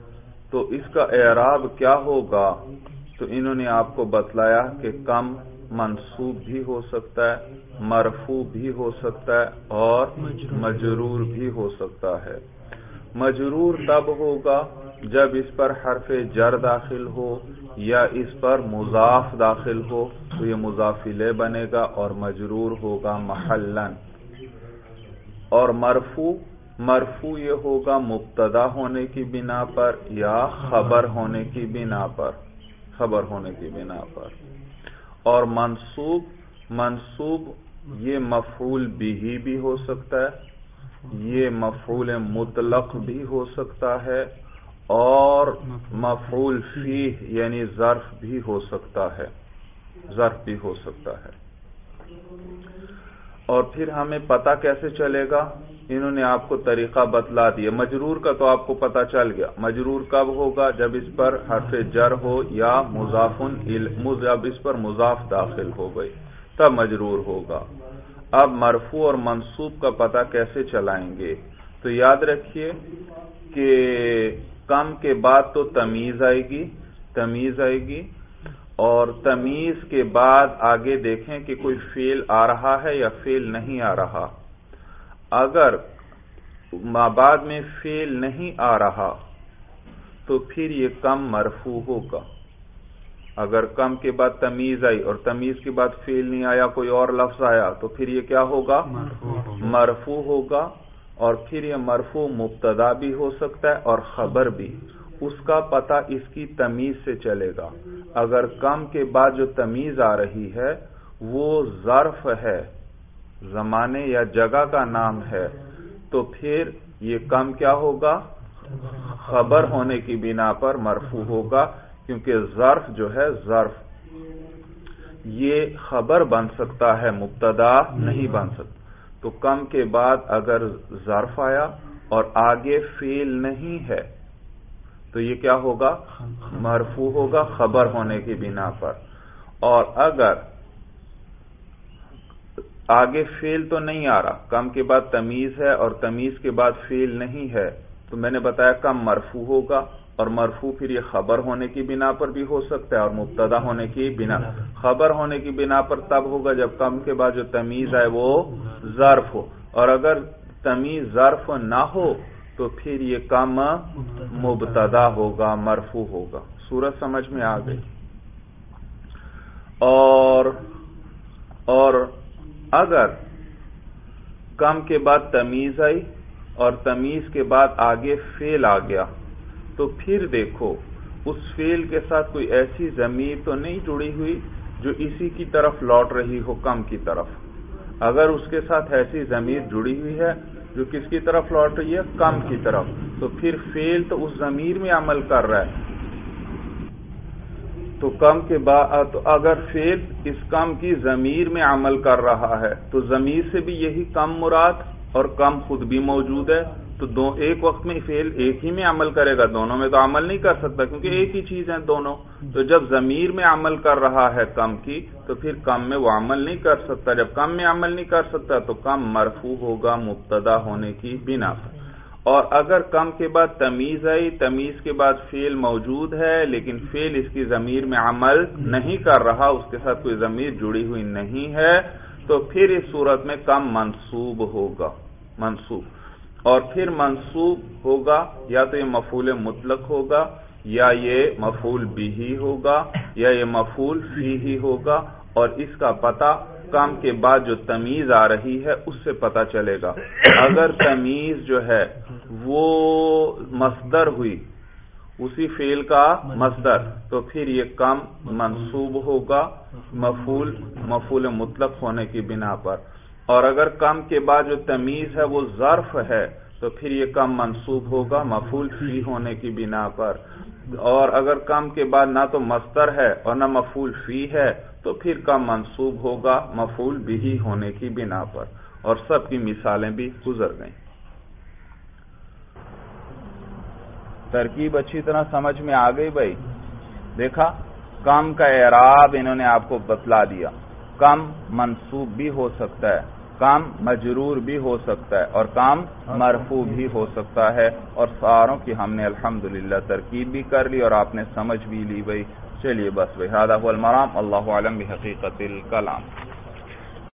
تو اس کا اعراب کیا ہوگا؟ تو انہوں نے آپ کو بتلایا کہ کم منصوب بھی ہو سکتا ہے، مرفوع بھی ہو سکتا ہے اور مجرور بھی ہو سکتا ہے۔ مجرور تب ہوگا جب اس پر حرف جر داخل ہو یا اس پر مضاف داخل ہو تو یہ مضاف الیہ بنے گا اور مجرور ہوگا محلن۔ اور مرفوع یہ ہوگا مبتدا ہونے کی بنا پر یا خبر ہونے کی بنا پر۔ اور منصوب یہ مفعول بہ بھی ہو سکتا ہے، یہ مفعول مطلق بھی ہو سکتا ہے اور مفعول فیہ یعنی ظرف بھی ہو سکتا ہے، اور پھر ہمیں پتہ کیسے چلے گا؟ انہوں نے آپ کو طریقہ بتلا دیا۔ مجرور کا تو آپ کو پتہ چل گیا، مجرور کب ہوگا؟ جب اس پر حرف جر ہو یا جب اس پر مضاف داخل ہو گئی تب مجرور ہوگا۔ اب مرفوع اور منصوب کا پتہ کیسے چلائیں گے؟ تو یاد رکھیے کہ کم کے بعد تو تمیز آئے گی اور تمیز کے بعد آگے دیکھیں کہ کوئی فعل آ رہا ہے یا فعل نہیں آ رہا۔ اگر بعد میں فعل نہیں آ رہا تو پھر یہ کم مرفوع ہوگا۔ اگر کم کے بعد تمیز آئی اور تمیز کے بعد فعل نہیں آیا، کوئی اور لفظ آیا تو پھر یہ کیا ہوگا؟ مرفوع ہوگا۔ اور پھر یہ مرفوع مبتدا بھی ہو سکتا ہے اور خبر بھی۔ اس کا پتہ اس کی تمیز سے چلے گا۔ اگر کم کے بعد جو تمیز آ رہی ہے وہ ظرف ہے، زمانے یا جگہ کا نام ہے، تو پھر یہ کم کیا ہوگا؟ خبر ہونے کی بنا پر مرفوع ہوگا، کیونکہ ظرف جو ہے یہ خبر بن سکتا ہے، مبتدا نہیں بن سکتا۔ تو کم کے بعد اگر ظرف آیا اور آگے فعل نہیں ہے تو یہ کیا ہوگا؟ مرفوع ہوگا خبر ہونے کی بنا پر۔ اور اگر آگے فعل تو نہیں آ رہا، کم کے بعد تمیز ہے اور تمیز کے بعد فعل نہیں ہے، تو میں نے بتایا کم مرفوع ہوگا، اور مرفوع پھر یہ خبر ہونے کی بنا پر بھی ہو سکتا ہے اور مبتدا ہونے کی بنا۔ خبر ہونے کی بنا پر تب ہوگا جب کم کے بعد جو تمیز ہے وہ ظرف ہو، اور اگر تمیز ظرف نہ ہو تو پھر یہ کم مبتدا ہوگا، مرفوع ہوگا۔ صورت سمجھ میں آ گئی؟ اور اگر کم کے بعد تمیز آئی اور تمیز کے بعد آگے فعل آ گیا تو پھر دیکھو اس فعل کے ساتھ کوئی ایسی ضمیر تو نہیں جڑی ہوئی جو اسی کی طرف لوٹ رہی ہو، کم کی طرف۔ اگر اس کے ساتھ ایسی ضمیر جڑی ہوئی ہے جو کس کی طرف لوٹ رہی ہے؟ کم کی طرف، تو پھر فعل تو اس ضمیر میں عمل کر رہا ہے۔ تو کم کے بعد اگر فعل اس کم کی ضمیر میں عمل کر رہا ہے تو ضمیر سے بھی یہی کم مراد اور کم خود بھی موجود ہے، تو ایک وقت میں فعل ایک ہی میں عمل کرے گا، دونوں میں تو عمل نہیں کر سکتا کیونکہ ایک ہی چیز ہے دونوں۔ تو جب ضمیر میں عمل کر رہا ہے کم کی تو پھر کم میں وہ عمل نہیں کر سکتا۔ جب کم میں عمل نہیں کر سکتا تو کم مرفوع ہوگا مبتدا ہونے کی بنا پر۔ اور اگر کم کے بعد تمیز آئی، تمیز کے بعد فعل موجود ہے لیکن فعل اس کی ضمیر میں عمل نہیں کر رہا، اس کے ساتھ کوئی ضمیر جڑی ہوئی نہیں ہے، تو پھر اس صورت میں کم منصوب ہوگا، اور پھر منصوب ہوگا یا تو یہ مفعول مطلق ہوگا یا یہ مفعول بہ ہوگا یا یہ مفعول فیہ ہوگا، اور اس کا پتہ کم کے بعد جو تمیز آ رہی ہے اس سے پتہ چلے گا۔ اگر تمیز جو ہے وہ مصدر ہوئی، اسی فعل کا مصدر، تو پھر یہ کم منصوب ہوگا مفعول مطلق ہونے کی بنا پر۔ اور اگر کم کے بعد جو تمیز ہے وہ ظرف ہے تو پھر یہ کم منصوب ہوگا مفعول فی ہونے کی بنا پر۔ اور اگر کم کے بعد نہ تو مصدر ہے اور نہ مفعول فی ہے تو پھر کم منصوب ہوگا مفعول بہ ہونے کی بنا پر۔ اور سب کی مثالیں بھی گزر گئیں۔ ترکیب اچھی طرح سمجھ میں آ گئی بھائی؟ دیکھا کم کا اعراب انہوں نے آپ کو بتلا دیا، کم منصوب بھی ہو سکتا ہے، کم مجرور بھی ہو سکتا ہے اور کم مرفوع بھی ہو سکتا ہے، اور ساروں کی ہم نے الحمدللہ ترکیب بھی کر لی اور آپ نے سمجھ بھی لی بھائی۔ چلیے بس بھائی، ھذا ھو المرام، اللہ اعلم بحقیقت الکلام۔